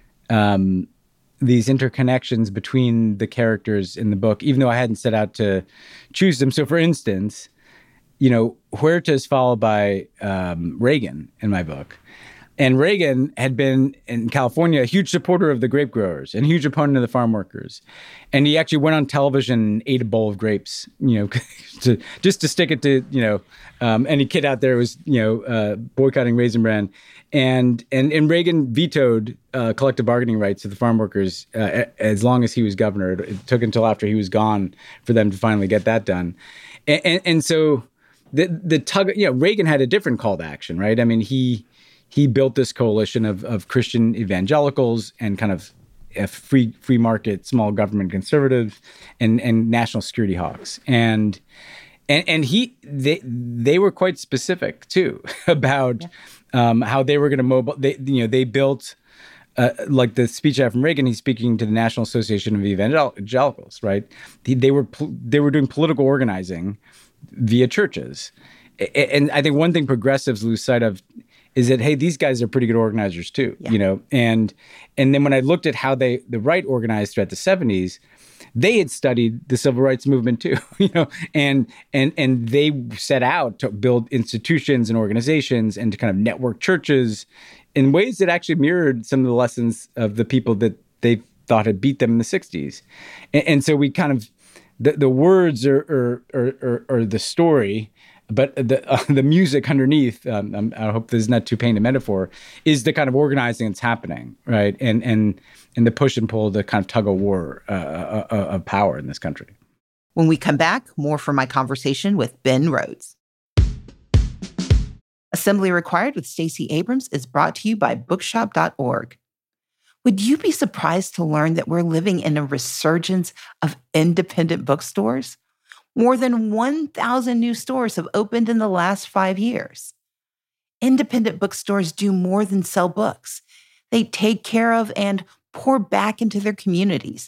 um, these interconnections between the characters in the book, even though I hadn't set out to choose them. So, for instance, you know, Huerta is followed by um, Reagan in my book. And Reagan had been in California a huge supporter of the grape growers and a huge opponent of the farm workers. And he actually went on television and ate a bowl of grapes, you know, to, just to stick it to, you know, um, any kid out there was, you know, uh, boycotting Raisin Bran. And, and, and Reagan vetoed uh, collective bargaining rights of the farm workers uh, as long as he was governor. It took until after he was gone for them to finally get that done. And, and, and so the, the tug, you know, Reagan had a different call to action, right? I mean, he... He built this coalition of, of Christian evangelicals and kind of free free market, small government conservatives and, and national security hawks. And and and he they they were quite specific too about yeah. um, how they were going to mobile. They you know they built uh, like the speech I have from Reagan. He's speaking to the National Association of Evangelicals, right? They, they were they were doing political organizing via churches. And I think one thing progressives lose sight of is that, hey, these guys are pretty good organizers too, yeah. you know? And and then when I looked at how they the right organized throughout the seventies, they had studied the civil rights movement too, you know, and and and they set out to build institutions and organizations and to kind of network churches in ways that actually mirrored some of the lessons of the people that they thought had beat them in the sixties. And, and so we kind of, the, the words are, are, are, are, are the story, but the uh, the music underneath, um, I hope this is not too painted a metaphor, is the kind of organizing that's happening, right? And and and the push and pull, the kind of tug of war uh, uh, uh, of power in this country. When we come back, more from my conversation with Ben Rhodes. Assembly Required with Stacey Abrams is brought to you by bookshop dot org. Would you be surprised to learn that we're living in a resurgence of independent bookstores? More than one thousand new stores have opened in the last five years. Independent bookstores do more than sell books. They take care of and pour back into their communities,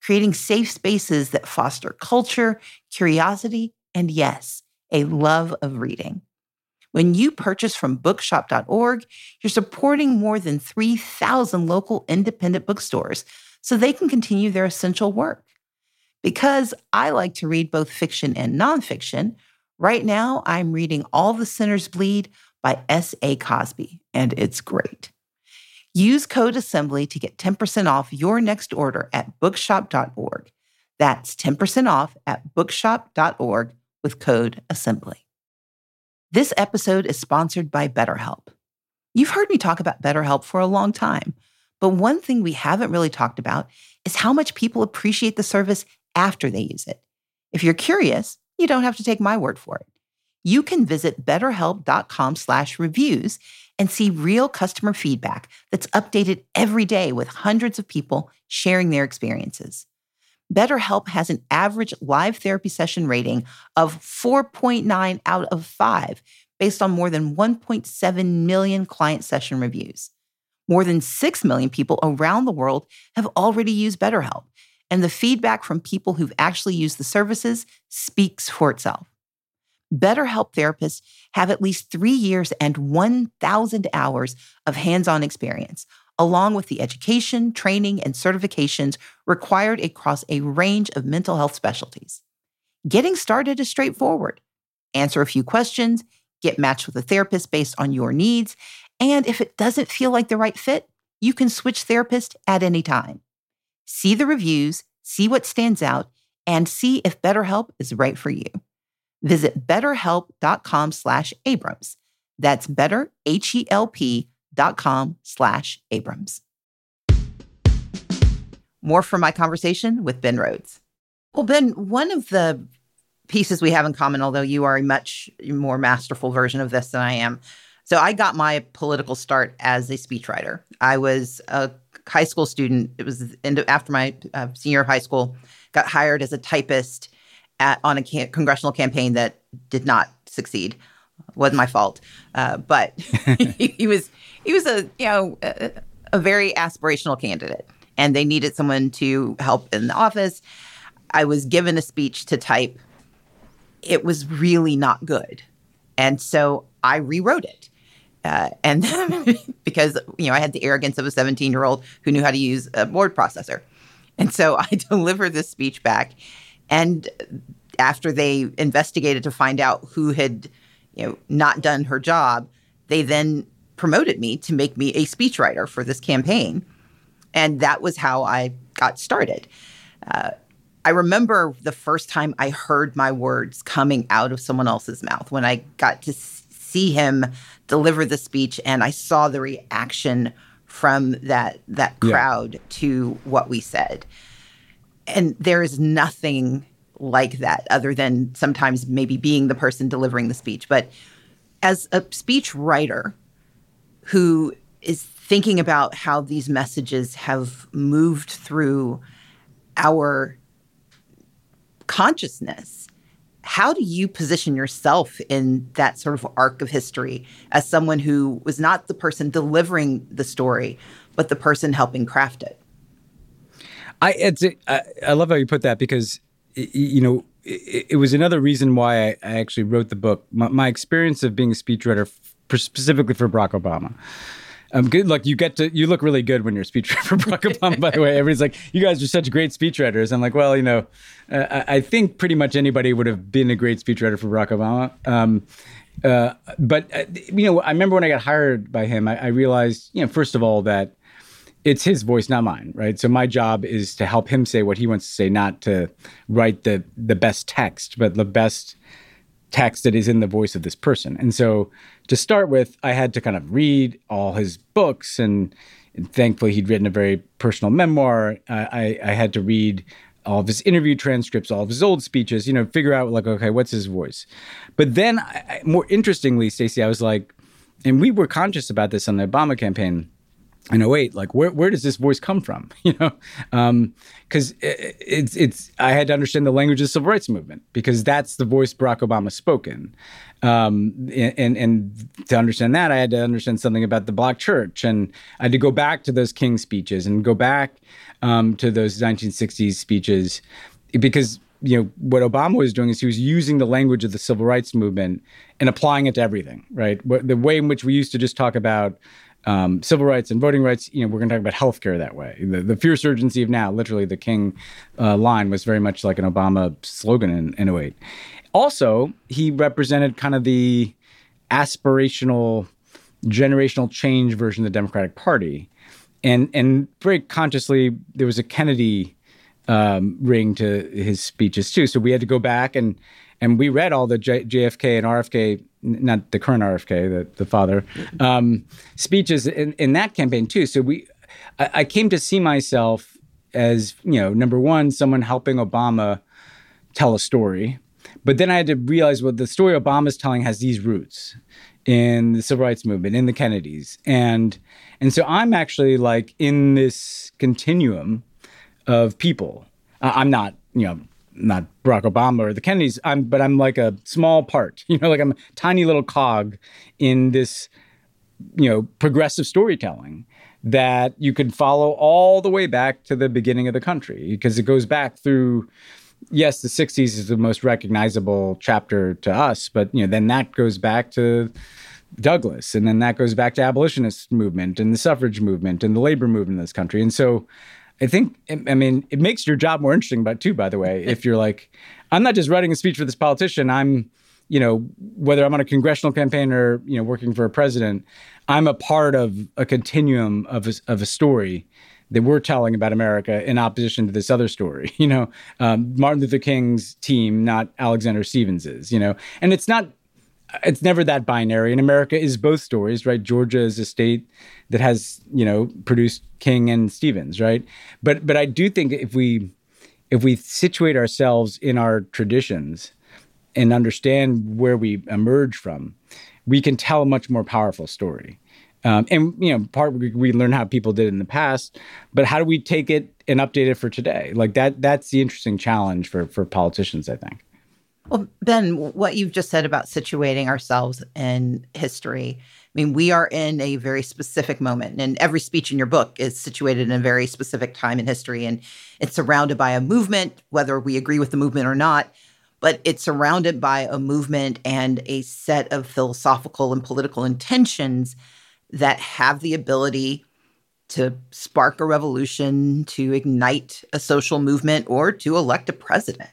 creating safe spaces that foster culture, curiosity, and yes, a love of reading. When you purchase from bookshop dot org, you're supporting more than three thousand local independent bookstores so they can continue their essential work. Because I like to read both fiction and nonfiction, right now I'm reading All the Sinners Bleed by S A Cosby, and it's great. Use code ASSEMBLY to get ten percent off your next order at bookshop dot org. That's ten percent off at bookshop dot org with code ASSEMBLY. This episode is sponsored by BetterHelp. You've heard me talk about BetterHelp for a long time, but one thing we haven't really talked about is how much people appreciate the service after they use it. If you're curious, you don't have to take my word for it. You can visit betterhelp.com slash reviews and see real customer feedback that's updated every day with hundreds of people sharing their experiences. BetterHelp has an average live therapy session rating of four point nine out of five based on more than one point seven million client session reviews. More than six million people around the world have already used BetterHelp, and the feedback from people who've actually used the services speaks for itself. BetterHelp therapists have at least three years and one thousand hours of hands-on experience, along with the education, training, and certifications required across a range of mental health specialties. Getting started is straightforward. Answer a few questions, get matched with a therapist based on your needs, and if it doesn't feel like the right fit, you can switch therapists at any time. See the reviews, see what stands out, and see if BetterHelp is right for you. Visit betterhelp.com slash Abrams. That's better, H-E-L-P dot com slash Abrams. More from my conversation with Ben Rhodes. Well, Ben, one of the pieces we have in common, although you are a much more masterful version of this than I am. So I got my political start as a speechwriter. I was a high school student. It was into, after my uh, senior of high school, got hired as a typist at, on a ca- congressional campaign that did not succeed. Wasn't my fault, uh, but he, he was he was a you know a, a very aspirational candidate, and they needed someone to help in the office. I was given a speech to type. It was really not good, and so I rewrote it. Uh, and because you know I had the arrogance of a seventeen-year-old who knew how to use a word processor, and so I delivered this speech back, and after they investigated to find out who had you know, not done her job, they then promoted me to make me a speechwriter for this campaign. And that was how I got started. Uh, I remember the first time I heard my words coming out of someone else's mouth, when I got to s- see him deliver the speech and I saw the reaction from that, that crowd yeah. to what we said. And there is nothing like that, other than sometimes maybe being the person delivering the speech. But as a speech writer who is thinking about how these messages have moved through our consciousness, how do you position yourself in that sort of arc of history as someone who was not the person delivering the story, but the person helping craft it? I it's I, I love how you put that, because you know, it, it was another reason why I, I actually wrote the book. My, my experience of being a speechwriter, f- specifically for Barack Obama. Um, good. Like you get to, you look really good when you're a speechwriter for Barack Obama. By the way, everybody's like, "You guys are such great speechwriters." I'm like, well, you know, uh, I, I think pretty much anybody would have been a great speechwriter for Barack Obama. Um, uh, but uh, you know, I remember when I got hired by him, I, I realized, you know, first of all that it's his voice, not mine, right? So my job is to help him say what he wants to say, not to write the the best text, but the best text that is in the voice of this person. And so to start with, I had to kind of read all his books, and, and thankfully he'd written a very personal memoir. Uh, I, I had to read all of his interview transcripts, all of his old speeches, you know, figure out like, okay, what's his voice? But then I, more interestingly, Stacey, I was like, and we were conscious about this on the Obama campaign, in oh eight, like where where does this voice come from? You know, because um, it, it's it's I had to understand the language of the civil rights movement because that's the voice Barack Obama spoke in, um, and and to understand that I had to understand something about the Black church, and I had to go back to those King speeches and go back um, to those nineteen sixties speeches because. You know, what Obama was doing is he was using the language of the civil rights movement and applying it to everything, right? The way in which we used to just talk about um, civil rights and voting rights, you know, we're going to talk about healthcare that way. The, the fierce urgency of now, literally the King uh, line was very much like an Obama slogan in, in oh eight. Also, he represented kind of the aspirational, generational change version of the Democratic Party. And, and very consciously, there was a Kennedy Um, ring to his speeches too. So we had to go back and and we read all the J- JFK and R F K, not the current R F K, the, the father, um, speeches in, in that campaign too. So we, I, I came to see myself as, you know, number one, someone helping Obama tell a story. But then I had to realize, well, the story Obama's telling has these roots in the civil rights movement, in the Kennedys. And, and so I'm actually like in this continuum of people. Uh, I'm not, you know, not Barack Obama or the Kennedys, I'm, but I'm like a small part, you know, like I'm a tiny little cog in this, you know, progressive storytelling that you could follow all the way back to the beginning of the country because it goes back through, yes, the sixties is the most recognizable chapter to us, but, you know, then that goes back to Douglass, and then that goes back to abolitionist movement and the suffrage movement and the labor movement in this country. And so I think, I mean, it makes your job more interesting, but too, by the way, if you're like, I'm not just writing a speech for this politician, I'm, you know, whether I'm on a congressional campaign or, you know, working for a president, I'm a part of a continuum of a, of a story that we're telling about America in opposition to this other story, you know, um, Martin Luther King's team, not Alexander Stevens's, you know, and it's not, it's never that binary. And America is both stories, right? Georgia is a state that has, you know, produced King and Stevens, right? But but I do think if we if we situate ourselves in our traditions and understand where we emerge from, we can tell a much more powerful story. Um, and, you know, part we, we learn how people did it in the past, but how do we take it and update it for today? Like that that's the interesting challenge for for politicians, I think. Well, Ben, what you've just said about situating ourselves in history, I mean, we are in a very specific moment, and every speech in your book is situated in a very specific time in history, and it's surrounded by a movement, whether we agree with the movement or not, but it's surrounded by a movement and a set of philosophical and political intentions that have the ability to spark a revolution, to ignite a social movement, or to elect a president.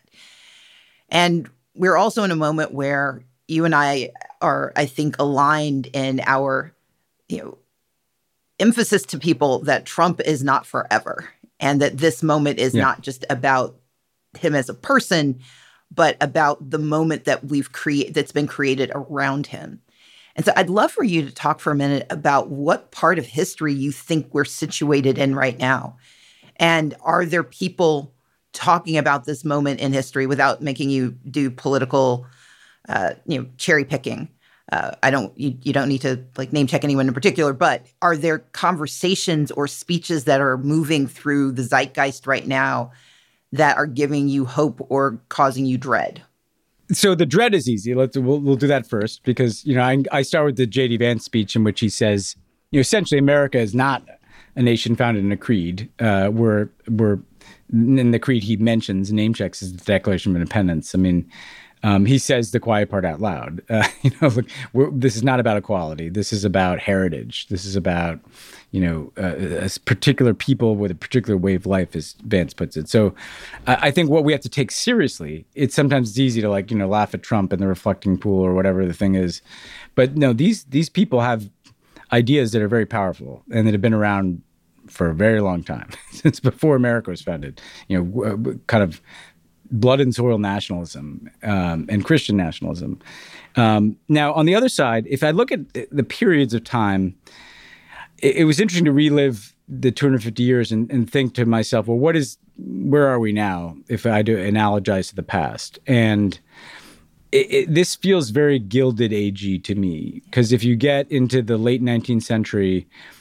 And we're also in a moment where you and I are, I think, aligned in our, you know, emphasis to people that Trump is not forever, and that this moment is yeah. not just about him as a person, but about the moment that we've created, that's been created around him. And so I'd love for you to talk for a minute about what part of history you think we're situated in right now. And are there people talking about this moment in history without making you do political, uh, you know, cherry picking? Uh, I don't, you, you don't need to like name check anyone in particular, but are there conversations or speeches that are moving through the zeitgeist right now that are giving you hope or causing you dread? So the dread is easy. Let's we'll, we'll do that first because, you know, I, I start with the J D Vance speech in which he says, you know, essentially America is not a nation founded in a creed. Uh, we're we're in the creed he mentions, name checks, is the Declaration of Independence. I mean, um, he says the quiet part out loud. Uh, you know, look, we're, this is not about equality. This is about heritage. This is about, you know, uh, a particular people with a particular way of life, as Vance puts it. So uh, I think what we have to take seriously, it's sometimes it's easy to like, you know, laugh at Trump and the reflecting pool or whatever the thing is. But no, these these people have ideas that are very powerful and that have been around for a very long time, since before America was founded, you know, kind of blood and soil nationalism um, and Christian nationalism. Um, now, on the other side, if I look at the periods of time, it, it was interesting to relive the two hundred fifty years and, and think to myself, well, what is, where are we now if I do analogize to the past? And it, it, this feels very Gilded Age-y to me, because if you get into the late nineteenth century,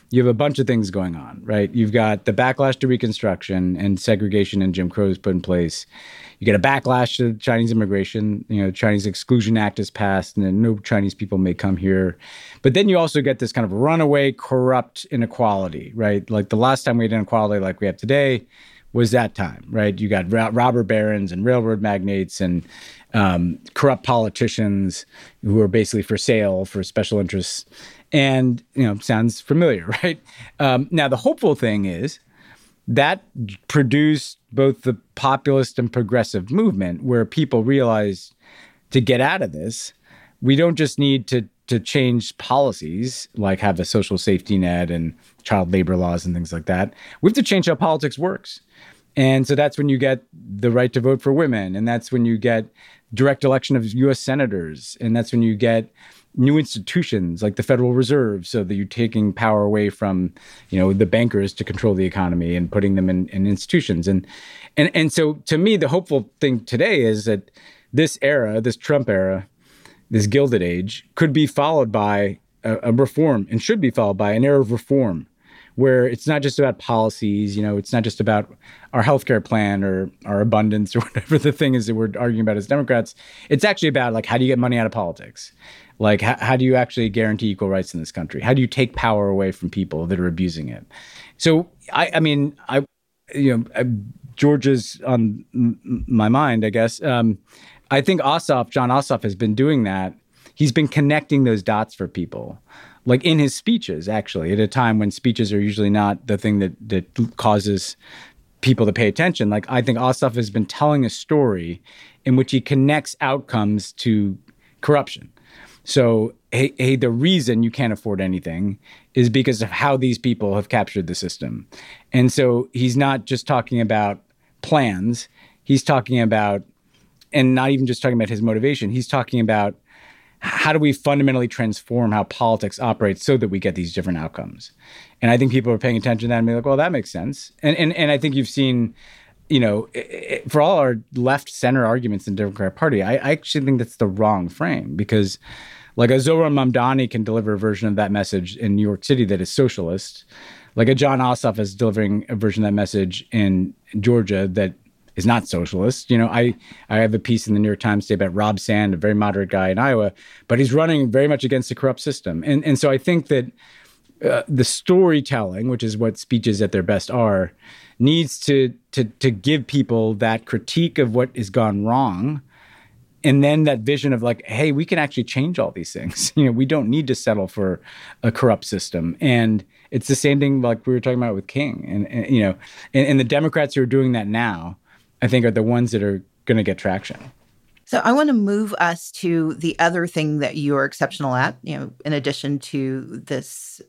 you have a bunch of things going on, right? You've got the backlash to Reconstruction and segregation and Jim Crow is put in place. You get a backlash to Chinese immigration. You know, Chinese Exclusion Act is passed, and then no Chinese people may come here. But then you also get this kind of runaway, corrupt inequality, right? Like the last time we had inequality like we have today was that time, right? You got ro- robber barons and railroad magnates and um, corrupt politicians who are basically for sale for special interests. And, you know, sounds familiar, right? Um, now, the hopeful thing is that produced both the populist and progressive movement where people realized to get out of this, we don't just need to to change policies like have a social safety net and child labor laws and things like that. We have to change how politics works. And so that's when you get the right to vote for women. And that's when you get direct election of U S senators. And that's when you get new institutions like the Federal Reserve, so that you're taking power away from, you know, the bankers to control the economy and putting them in, in institutions. And, and, and so to me, the hopeful thing today is that this era, this Trump era, this Gilded Age, could be followed by a, a reform and should be followed by an era of reform where it's not just about policies, you know, it's not just about our healthcare plan or our abundance or whatever the thing is that we're arguing about as Democrats. It's actually about, like, how do you get money out of politics? Like, how, how do you actually guarantee equal rights in this country? How do you take power away from people that are abusing it? So, I, I mean, I, you know, I, Georgia's on m- my mind, I guess. Um, I think Ossoff, Jon Ossoff, has been doing that. He's been connecting those dots for people, like in his speeches, actually, at a time when speeches are usually not the thing that that causes people to pay attention. Like, I think Ossoff has been telling a story in which he connects outcomes to corruption. So, hey, hey, the reason you can't afford anything is because of how these people have captured the system. And so he's not just talking about plans. He's talking about, and not even just talking about his motivation, he's talking about how do we fundamentally transform how politics operates so that we get these different outcomes. And I think people are paying attention to that and be like, well, that makes sense. And and and I think you've seen, you know, it, for all our left center arguments in the Democratic Party, I, I actually think that's the wrong frame, because like a Zohran Mamdani can deliver a version of that message in New York City that is socialist. Like a Jon Ossoff is delivering a version of that message in Georgia that is not socialist. You know, I, I have a piece in the New York Times today about Rob Sand, a very moderate guy in Iowa, but he's running very much against a corrupt system. And and so I think that uh, the storytelling, which is what speeches at their best are, needs to to to give people that critique of what has gone wrong, and then that vision of like, hey, we can actually change all these things. You know, we don't need to settle for a corrupt system. And it's the same thing like we were talking about with King. And, and you know, and, and the Democrats who are doing that now, I think, are the ones that are going to get traction. So I want to move us to the other thing that you're exceptional at, you know, in addition to this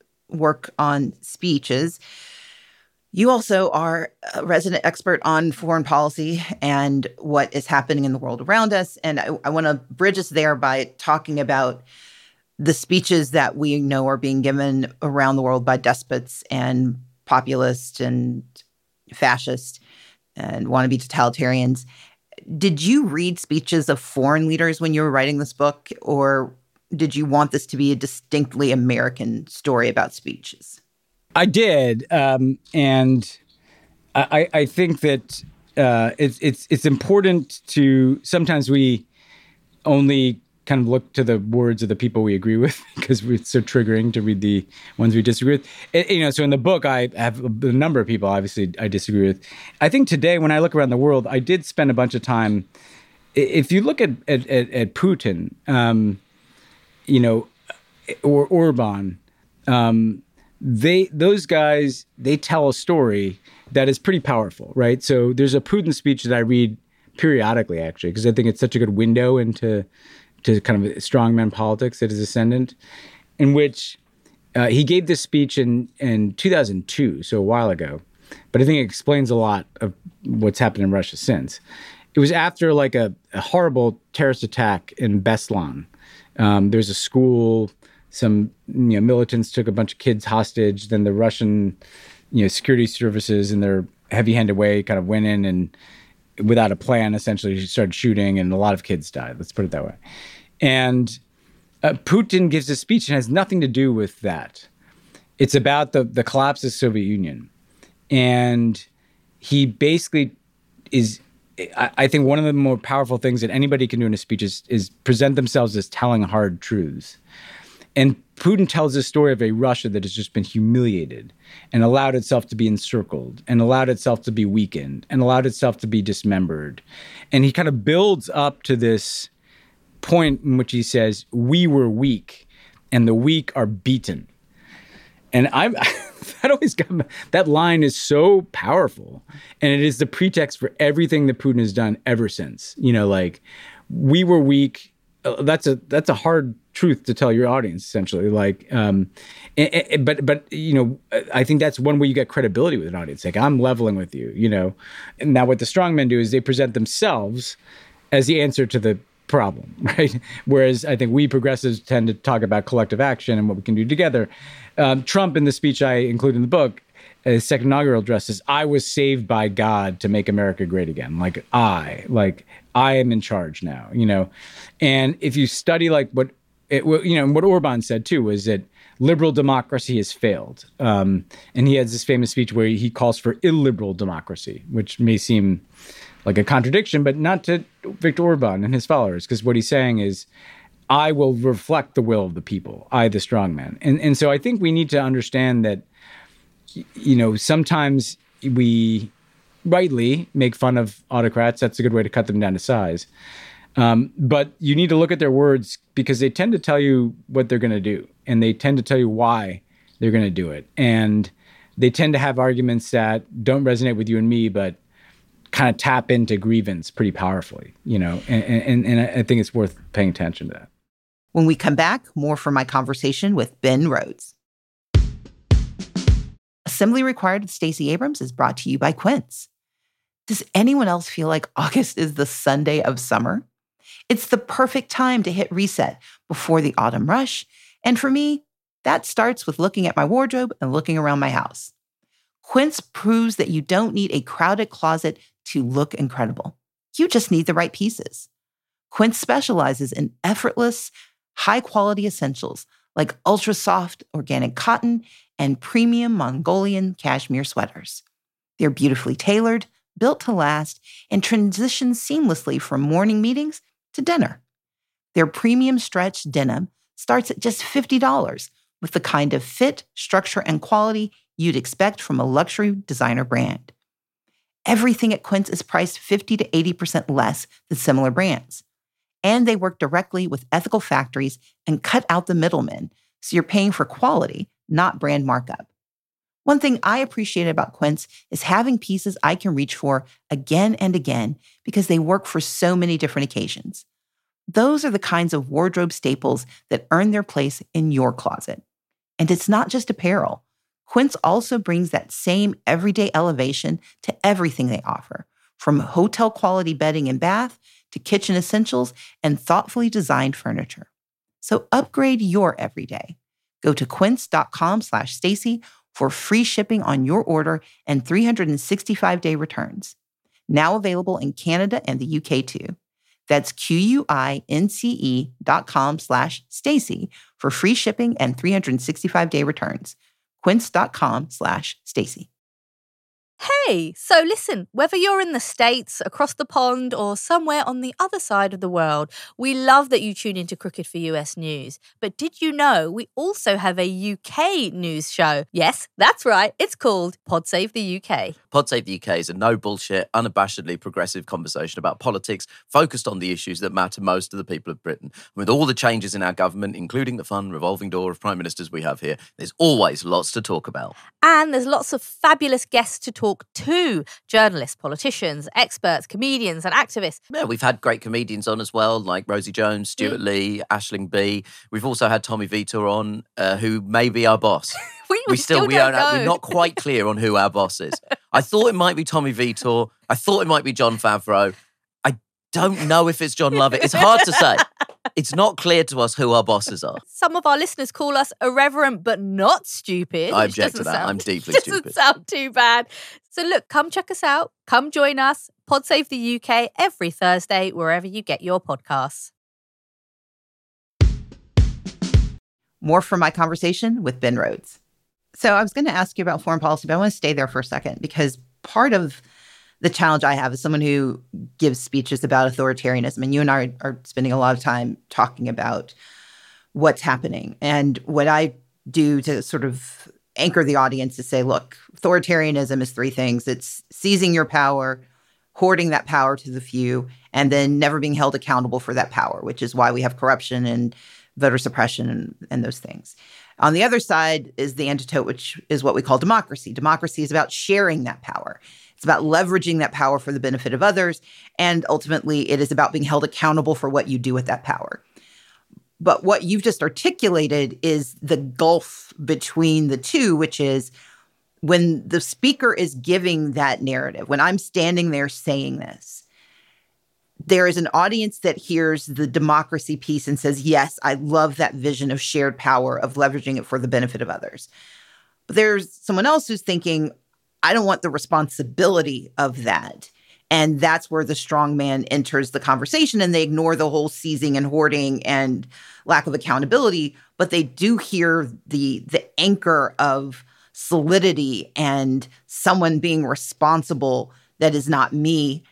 work on speeches. You also are a resident expert on foreign policy and what is happening in the world around us. And I, I want to bridge us there by talking about the speeches that we know are being given around the world by despots and populists and fascists and wannabe totalitarians. Did you read speeches of foreign leaders when you were writing this book, or did you want this to be a distinctly American story about speeches? I did, um, and I, I think that uh, it's it's it's important to sometimes we only kind of look to the words of the people we agree with because it's so triggering to read the ones we disagree with. It, you know, so in the book, I have a number of people, obviously, I disagree with. I think today, when I look around the world, I did spend a bunch of time. If you look at at, at Putin, um, you know, or Orban, um, they those guys, they tell a story that is pretty powerful, right? So there's a Putin speech that I read periodically, actually, because I think it's such a good window into to kind of strongman politics at his ascendant, in which uh, he gave this speech in, in two thousand two, so a while ago. But I think it explains a lot of what's happened in Russia since. It was after like a, a horrible terrorist attack in Beslan. Um, there's a school, some you know, militants took a bunch of kids hostage. Then the Russian you know, security services in their heavy-handed way kind of went in and without a plan, essentially started shooting, and a lot of kids died. Let's put it that way. And uh, Putin gives a speech and has nothing to do with that. It's about the, the collapse of the Soviet Union. And he basically is, I, I think one of the more powerful things that anybody can do in a speech is, is present themselves as telling hard truths. And Putin tells this story of a Russia that has just been humiliated and allowed itself to be encircled and allowed itself to be weakened and allowed itself to be dismembered. And he kind of builds up to this point in which he says, we were weak and the weak are beaten. And I'm that always got me, that line is so powerful. And it is the pretext for everything that Putin has done ever since. You know, like, we were weak. Uh, that's a that's a hard truth to tell your audience, essentially. Like, um, and, and, but but you know, I think that's one way you get credibility with an audience. Like, I'm leveling with you. You know, and now what the strongmen do is they present themselves as the answer to the problem, right? Whereas I think we progressives tend to talk about collective action and what we can do together. Um, Trump, in the speech I include in the book, his second inaugural address, says, I was saved by God to make America great again. Like, I, like, I am in charge now, you know? And if you study like what, it, you know, what Orban said too, was that liberal democracy has failed. Um, and he has this famous speech where he calls for illiberal democracy, which may seem like a contradiction, but not to Viktor Orban and his followers, because what he's saying is, I will reflect the will of the people, I, the strong man. And, and so I think we need to understand that, you know, sometimes we rightly make fun of autocrats. That's a good way to cut them down to size. Um, but you need to look at their words, because they tend to tell you what they're going to do, and they tend to tell you why they're going to do it. And they tend to have arguments that don't resonate with you and me, but kind of tap into grievance pretty powerfully, you know, and, and, and I think it's worth paying attention to that. When we come back, more from my conversation with Ben Rhodes. Assembly Required with Stacey Abrams is brought to you by Quince. Does anyone else feel like August is the Sunday of summer? It's the perfect time to hit reset before the autumn rush. And for me, that starts with looking at my wardrobe and looking around my house. Quince proves that you don't need a crowded closet to look incredible. You just need the right pieces. Quince specializes in effortless, high-quality essentials like ultra-soft organic cotton and premium Mongolian cashmere sweaters. They're beautifully tailored, built to last, and transition seamlessly from morning meetings to dinner. Their premium stretch denim starts at just fifty dollars with the kind of fit, structure, and quality you'd expect from a luxury designer brand. Everything at Quince is priced fifty to eighty percent less than similar brands. And they work directly with ethical factories and cut out the middlemen, so you're paying for quality, not brand markup. One thing I appreciate about Quince is having pieces I can reach for again and again because they work for so many different occasions. Those are the kinds of wardrobe staples that earn their place in your closet. And it's not just apparel. Quince also brings that same everyday elevation to everything they offer, from hotel-quality bedding and bath to kitchen essentials and thoughtfully designed furniture. So upgrade your everyday. Go to quince.com slash Stacey for free shipping on your order and three hundred sixty-five day returns. Now available in Canada and the U K too. That's Q-U-I-N-C-E dot com slash Stacey for free shipping and three hundred sixty-five day returns. Quince.com slash Stacey. Hey, so listen, whether you're in the States, across the pond, or somewhere on the other side of the world, we love that you tune into Crooked for U S News. But did you know we also have a U K news show? Yes, that's right. It's called Pod Save the U K. Pod Save the U K is a no-bullshit, unabashedly progressive conversation about politics focused on the issues that matter most to the people of Britain. With all the changes in our government, including the fun revolving door of prime ministers we have here, there's always lots to talk about. And there's lots of fabulous guests to talk to. Journalists, politicians, experts, comedians and activists. Yeah, we've had great comedians on as well, like Rosie Jones, Stuart mm. Lee, Aisling Bea. We've also had Tommy Vitor on, uh, who may be our boss. we, we, we still, still we don't are, know. We're not quite clear on who our boss is. I thought it might be Tommy Vitor. I thought it might be Jon Favreau. I don't know if it's John Lovett. It's hard to say. It's not clear to us who our bosses are. Some of our listeners call us irreverent but not stupid. I object to that. Sound, I'm deeply doesn't stupid. Doesn't sound too bad. So look, come check us out. Come join us. Pod Save the U K every Thursday, wherever you get your podcasts. More from my conversation with Ben Rhodes. So I was going to ask you about foreign policy, but I want to stay there for a second because part of the challenge I have as someone who gives speeches about authoritarianism, and you and I are spending a lot of time talking about what's happening. And what I do to sort of anchor the audience is say, look, authoritarianism is three things. It's seizing your power, hoarding that power to the few, and then never being held accountable for that power, which is why we have corruption and voter suppression and, and those things. On the other side is the antidote, which is what we call democracy. Democracy is about sharing that power. It's about leveraging that power for the benefit of others. And ultimately, it is about being held accountable for what you do with that power. But what you've just articulated is the gulf between the two, which is when the speaker is giving that narrative, when I'm standing there saying this, there is an audience that hears the democracy piece and says, yes, I love that vision of shared power, of leveraging it for the benefit of others. But there's someone else who's thinking, I don't want the responsibility of that. And that's where the strong man enters the conversation, and they ignore the whole seizing and hoarding and lack of accountability. But they do hear the, the anchor of solidity and someone being responsible that is not me.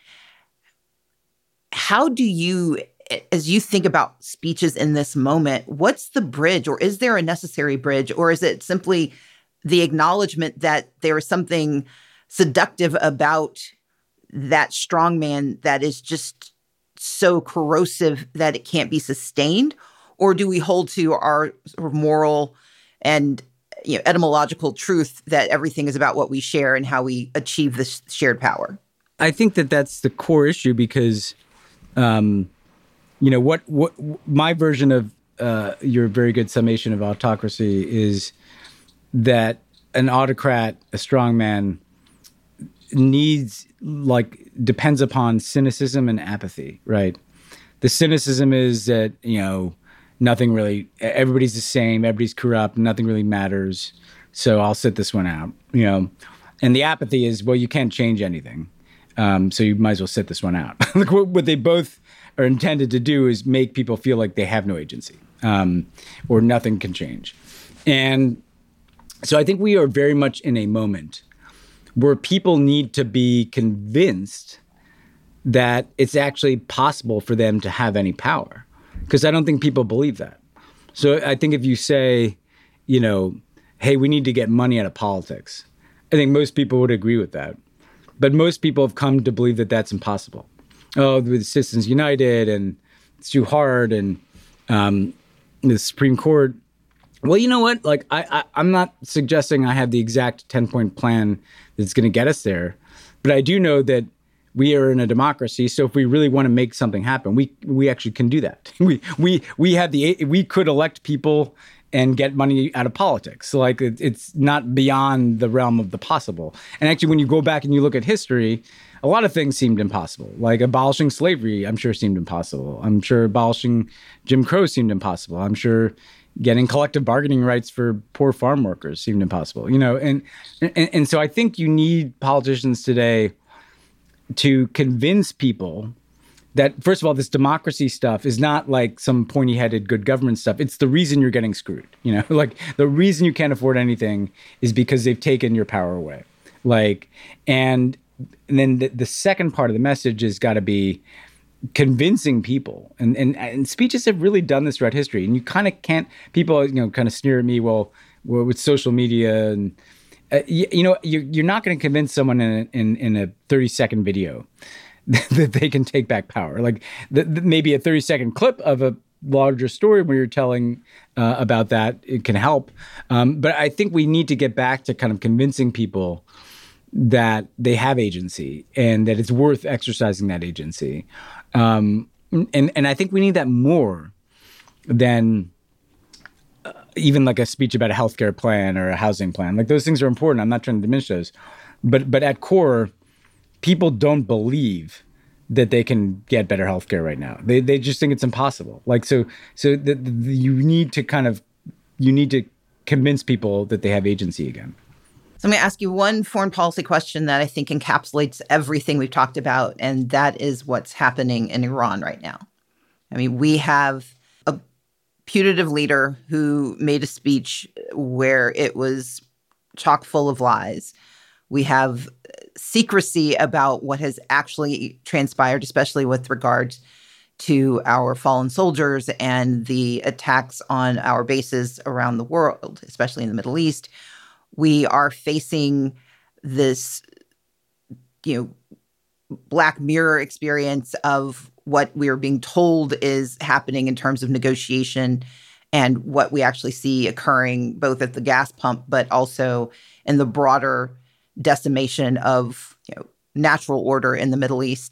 How do you, as you think about speeches in this moment, what's the bridge, or is there a necessary bridge, or is it simply the acknowledgement that there is something seductive about that strong man that is just so corrosive that it can't be sustained? Or do we hold to our sort of moral and, you know, etymological truth that everything is about what we share and how we achieve this shared power? I think that that's the core issue because, um, you know, what what my version of uh, your very good summation of autocracy is that an autocrat, a strongman, needs, like, depends upon cynicism and apathy, right? The cynicism is that, you know, nothing really, everybody's the same, everybody's corrupt, nothing really matters, so I'll sit this one out, you know? And the apathy is, well, you can't change anything, um, so you might as well sit this one out. Like, what, what they both are intended to do is make people feel like they have no agency, um, or nothing can change. And so I think we are very much in a moment where people need to be convinced that it's actually possible for them to have any power. Because I don't think people believe that. So I think if you say, you know, hey, we need to get money out of politics, I think most people would agree with that. But most people have come to believe that that's impossible. Oh, with Citizens United, and it's too hard, and um, the Supreme Court. Well, you know what? Like, I, I, I'm not suggesting I have the exact ten-point plan that's going to get us there, but I do know that we are in a democracy. So if we really want to make something happen, we we actually can do that. we we we have the we could elect people and get money out of politics. So, like, it, it's not beyond the realm of the possible. And actually, when you go back and you look at history, a lot of things seemed impossible. Like abolishing slavery, I'm sure seemed impossible. I'm sure abolishing Jim Crow seemed impossible. I'm sure getting collective bargaining rights for poor farm workers seemed impossible, you know, and, and and so I think you need politicians today to convince people that, first of all, this democracy stuff is not like some pointy-headed good government stuff. It's the reason you're getting screwed, you know, like the reason you can't afford anything is because they've taken your power away. Like, and, and then the, the second part of the message has got to be convincing people, and, and and speeches have really done this throughout history. And you kind of can't, people, you know, kind of sneer at me, well, well with social media, and uh, you, you know, you're, you're not going to convince someone in a, in, in a thirty second video that they can take back power. Like the, the, maybe a thirty second clip of a larger story where you're telling uh, about that, it can help. Um, but I think we need to get back to kind of convincing people that they have agency and that it's worth exercising that agency. Um, and, and I think we need that more than uh, even like a speech about a healthcare plan or a housing plan. Like, those things are important. I'm not trying to diminish those. But, but at core, people don't believe that they can get better healthcare right now. They they just think it's impossible. Like, so so the, the, you need to kind of, you need to convince people that they have agency again. So I'm going to ask you one foreign policy question that I think encapsulates everything we've talked about, and that is what's happening in Iran right now. I mean, we have a putative leader who made a speech where it was chock full of lies. We have secrecy about what has actually transpired, especially with regards to our fallen soldiers and the attacks on our bases around the world, especially in the Middle East. We are facing this, you know, Black Mirror experience of what we are being told is happening in terms of negotiation and what we actually see occurring both at the gas pump, but also in the broader decimation of, you know, natural order in the Middle East.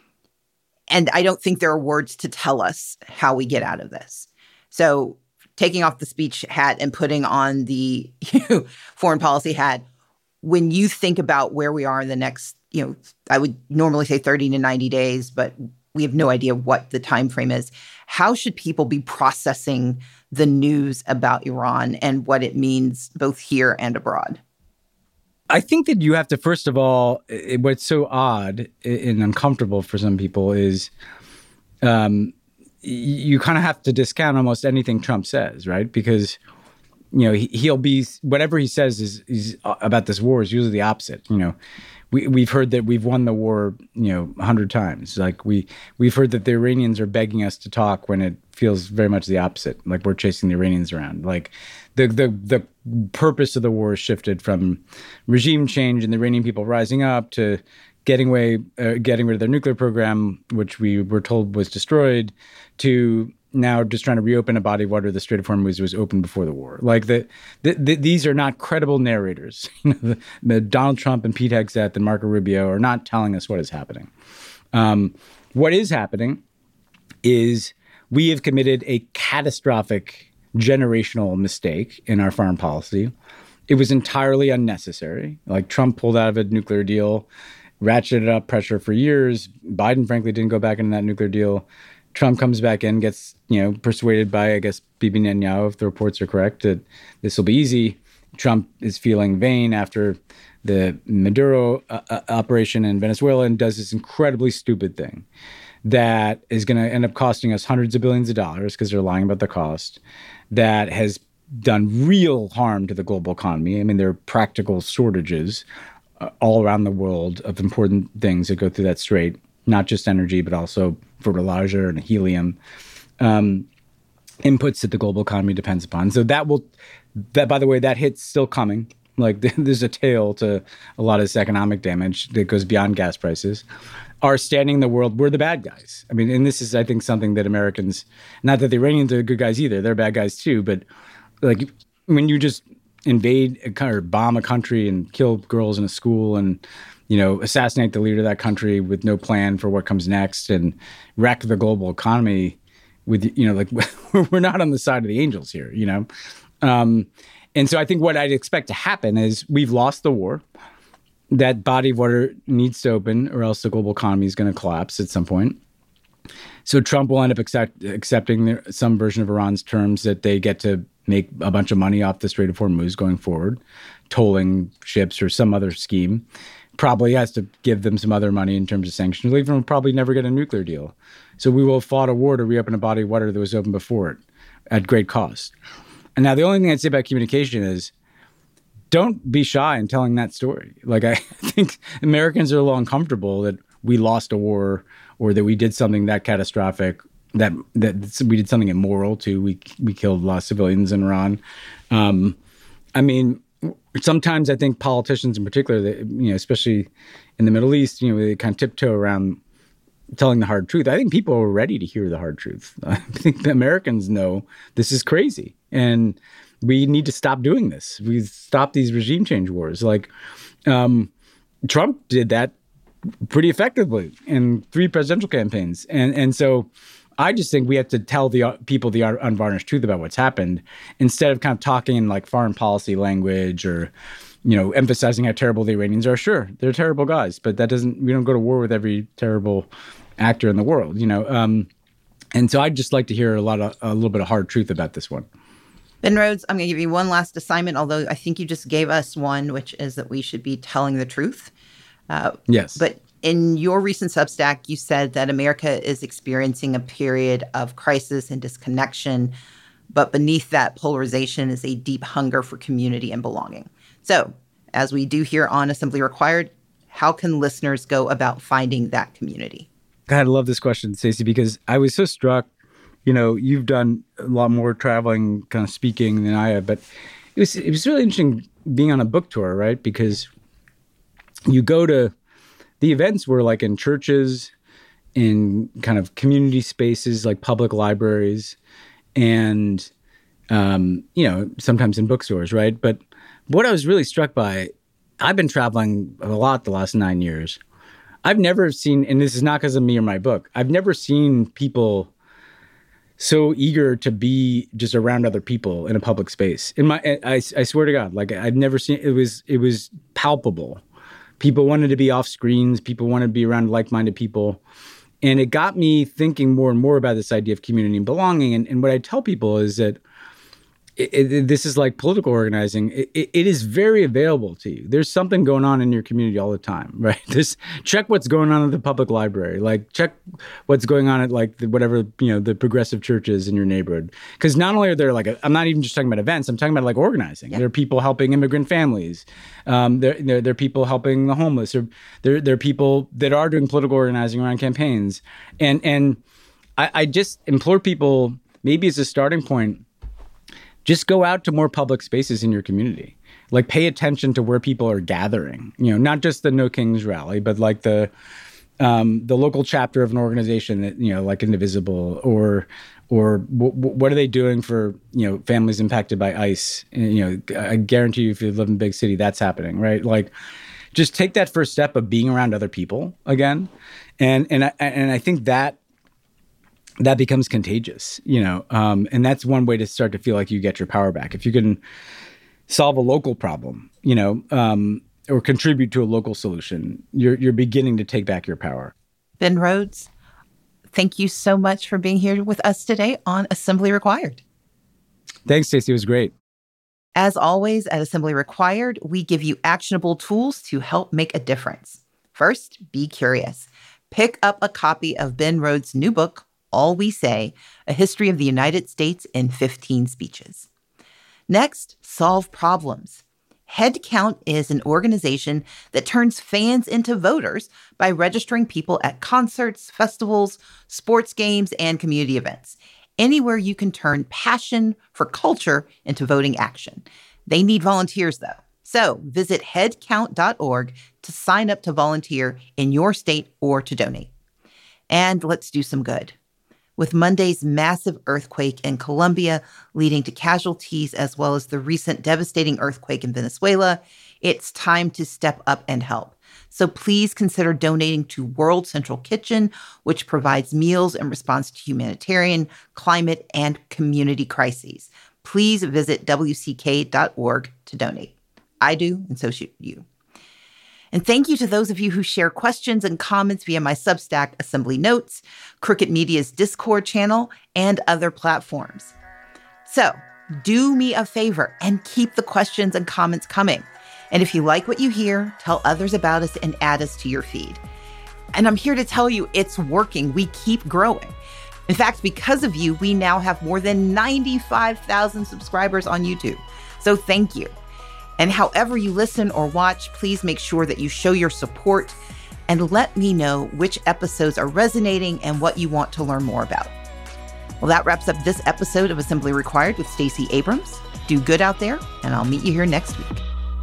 And I don't think there are words to tell us how we get out of this. So taking off the speech hat and putting on the, you know, foreign policy hat, when you think about where we are in the next, you know, I would normally say thirty to ninety days, but we have no idea what the time frame is. How should people be processing the news about Iran and what it means both here and abroad? I think that you have to, first of all, it, what's so odd and uncomfortable for some people is um, you kind of have to discount almost anything Trump says, right? Because, you know, he, he'll be, whatever he says is, is about this war is usually the opposite. You know, we, we've heard that we've won the war, you know, a hundred times. Like we, we've heard that the Iranians are begging us to talk when it feels very much the opposite. Like we're chasing the Iranians around. Like the, the, the purpose of the war shifted from regime change and the Iranian people rising up to getting away, uh, getting rid of their nuclear program, which we were told was destroyed, to now just trying to reopen a body of water. The Strait of Hormuz was open before the war. Like the, the, the these are not credible narrators. You know, the, the Donald Trump and Pete Hegseth and Marco Rubio are not telling us what is happening. Um, what is happening is we have committed a catastrophic generational mistake in our foreign policy. It was entirely unnecessary. Like Trump pulled out of a nuclear deal, ratcheted up pressure for years. Biden, frankly, didn't go back into that nuclear deal. Trump comes back in, gets, you know, persuaded by, I guess, Bibi Netanyahu, if the reports are correct, that this will be easy. Trump is feeling vain after the Maduro uh, operation in Venezuela and does this incredibly stupid thing that is going to end up costing us hundreds of billions of dollars because they're lying about the cost, that has done real harm to the global economy. I mean, there are practical shortages uh, all around the world of important things that go through that strait, not just energy, but also fertilizer and helium, um, inputs that the global economy depends upon. So that will, that by the way, that hit's still coming. Like there's a tail to a lot of this economic damage that goes beyond gas prices. Our standing in the world, we're the bad guys. I mean, and this is, I think, something that Americans, not that the Iranians are good guys either, they're bad guys too, but like when you just invade a, or bomb a country and kill girls in a school and, you know, assassinate the leader of that country with no plan for what comes next and wreck the global economy with, you know, like we're not on the side of the angels here, you know? Um, and so I think what I'd expect to happen is we've lost the war. That body of water needs to open or else the global economy is going to collapse at some point. So Trump will end up accept, accepting their, some version of Iran's terms that they get to make a bunch of money off the Strait of Hormuz going forward, tolling ships or some other scheme. Probably has to give them some other money in terms of sanctions. Even will probably never get a nuclear deal. So we will have fought a war to reopen a body of water that was open before it at great cost. And now the only thing I'd say about communication is don't be shy in telling that story. Like I think Americans are a little uncomfortable that we lost a war or that we did something that catastrophic, that that we did something immoral too. We we killed a lot of civilians in Iran. Um, I mean, sometimes I think politicians in particular, they, you know, especially in the Middle East, you know, they kind of tiptoe around telling the hard truth. I think people are ready to hear the hard truth. I think the Americans know this is crazy and we need to stop doing this. We stop these regime change wars. Like um, Trump did that pretty effectively in three presidential campaigns. And and so I just think we have to tell the uh, people the unvarnished truth about what's happened instead of kind of talking in like foreign policy language or, you know, emphasizing how terrible the Iranians are. Sure, they're terrible guys, but that doesn't, we don't go to war with every terrible actor in the world, you know. Um, and so I'd just like to hear a lot of, a little bit of hard truth about this one. Ben Rhodes, I'm going to give you one last assignment, although I think you just gave us one, which is that we should be telling the truth. Uh, yes. But in your recent Substack, you said that America is experiencing a period of crisis and disconnection, but beneath that polarization is a deep hunger for community and belonging. So, as we do here on Assembly Required, how can listeners go about finding that community? God, I love this question, Stacey, because I was so struck. You know, you've done a lot more traveling, kind of speaking than I have, but it was it was really interesting being on a book tour, right? Because you go to the events were like in churches, in kind of community spaces like public libraries, and um, you know, sometimes in bookstores, right? But what I was really struck by, I've been traveling a lot the last nine years. I've never seen, and this is not because of me or my book, I've never seen people so eager to be just around other people in a public space. In my, I, I swear to God, like I've never seen, it was, it was palpable. People wanted to be off screens. People wanted to be around like-minded people. And it got me thinking more and more about this idea of community and belonging. And, and what I tell people is that It, it, this is like political organizing. It, it, it is very available to you. There's something going on in your community all the time, right? This check what's going on at the public library. Like check what's going on at like the, whatever, you know, the progressive churches in your neighborhood. Because not only are there like, a, I'm not even just talking about events. I'm talking about like organizing. Yeah. There are people helping immigrant families. Um, there, there, there are people helping the homeless. There, there, there are people that are doing political organizing around campaigns. And and I, I just implore people, maybe as a starting point, just go out to more public spaces in your community. Like pay attention to where people are gathering. You know, not just the No Kings rally, but like the um, the local chapter of an organization that, you know, like Indivisible, or or w- w- what are they doing for, you know, families impacted by ICE? And, you know, I guarantee you, if you live in a big city, that's happening, right? Like, just take that first step of being around other people again, and and I, and I think that. that becomes contagious, you know, um, and that's one way to start to feel like you get your power back. If you can solve a local problem, you know, um, or contribute to a local solution, you're you're beginning to take back your power. Ben Rhodes, thank you so much for being here with us today on Assembly Required. Thanks, Stacey. It was great. As always, at Assembly Required, we give you actionable tools to help make a difference. First, be curious. Pick up a copy of Ben Rhodes' new book, All We Say, A History of the United States in fifteen Speeches. Next, solve problems. Headcount is an organization that turns fans into voters by registering people at concerts, festivals, sports games, and community events. Anywhere you can turn passion for culture into voting action. They need volunteers, though. So visit headcount dot org to sign up to volunteer in your state or to donate. And let's do some good. With Monday's massive earthquake in Colombia leading to casualties, as well as the recent devastating earthquake in Venezuela, it's time to step up and help. So please consider donating to World Central Kitchen, which provides meals in response to humanitarian, climate, and community crises. Please visit W C K dot org to donate. I do, and so should you. And thank you to those of you who share questions and comments via my Substack Assembly Notes, Crooked Media's Discord channel, and other platforms. So do me a favor and keep the questions and comments coming. And if you like what you hear, tell others about us and add us to your feed. And I'm here to tell you it's working. We keep growing. In fact, because of you, we now have more than ninety-five thousand subscribers on YouTube. So thank you. And however you listen or watch, please make sure that you show your support and let me know which episodes are resonating and what you want to learn more about. Well, that wraps up this episode of Assembly Required with Stacey Abrams. Do good out there, and I'll meet you here next week.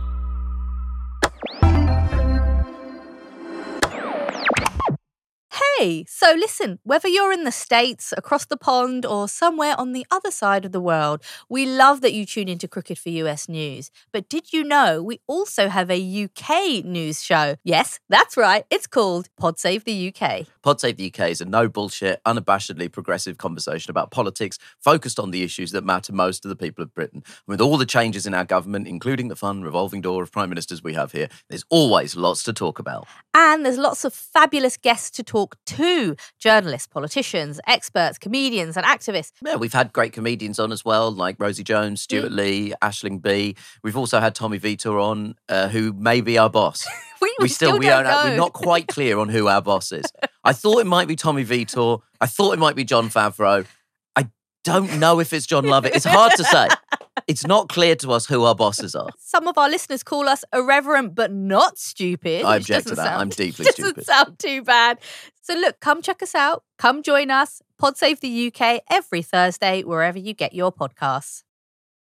Hey, so listen, whether you're in the States, across the pond, or somewhere on the other side of the world, we love that you tune into Crooked for U S News. But did you know we also have a U K news show? Yes, that's right, it's called Pod Save the U K. Pod Save the U K is a no-bullshit, unabashedly progressive conversation about politics focused on the issues that matter most to the people of Britain. And with all the changes in our government, including the fun revolving door of prime ministers we have here, there's always lots to talk about. And there's lots of fabulous guests to talk to. Journalists, politicians, experts, comedians and activists. Yeah, we've had great comedians on as well, like Rosie Jones, Stuart mm. Lee, Aisling Bea. We've also had Tommy Vitor on, uh, who may be our boss. we, we, we still, still we don't are, know. We're not quite clear on who our boss is. I thought it might be Tommy Vitor. I thought it might be Jon Favreau. I don't know if it's John Lovett. It's hard to say. It's not clear to us who our bosses are. Some of our listeners call us irreverent but not stupid. I which object to doesn't that. sound- I'm deeply doesn't stupid. sound too bad. So look, come check us out. Come join us. Pod Save the U K every Thursday, wherever you get your podcasts.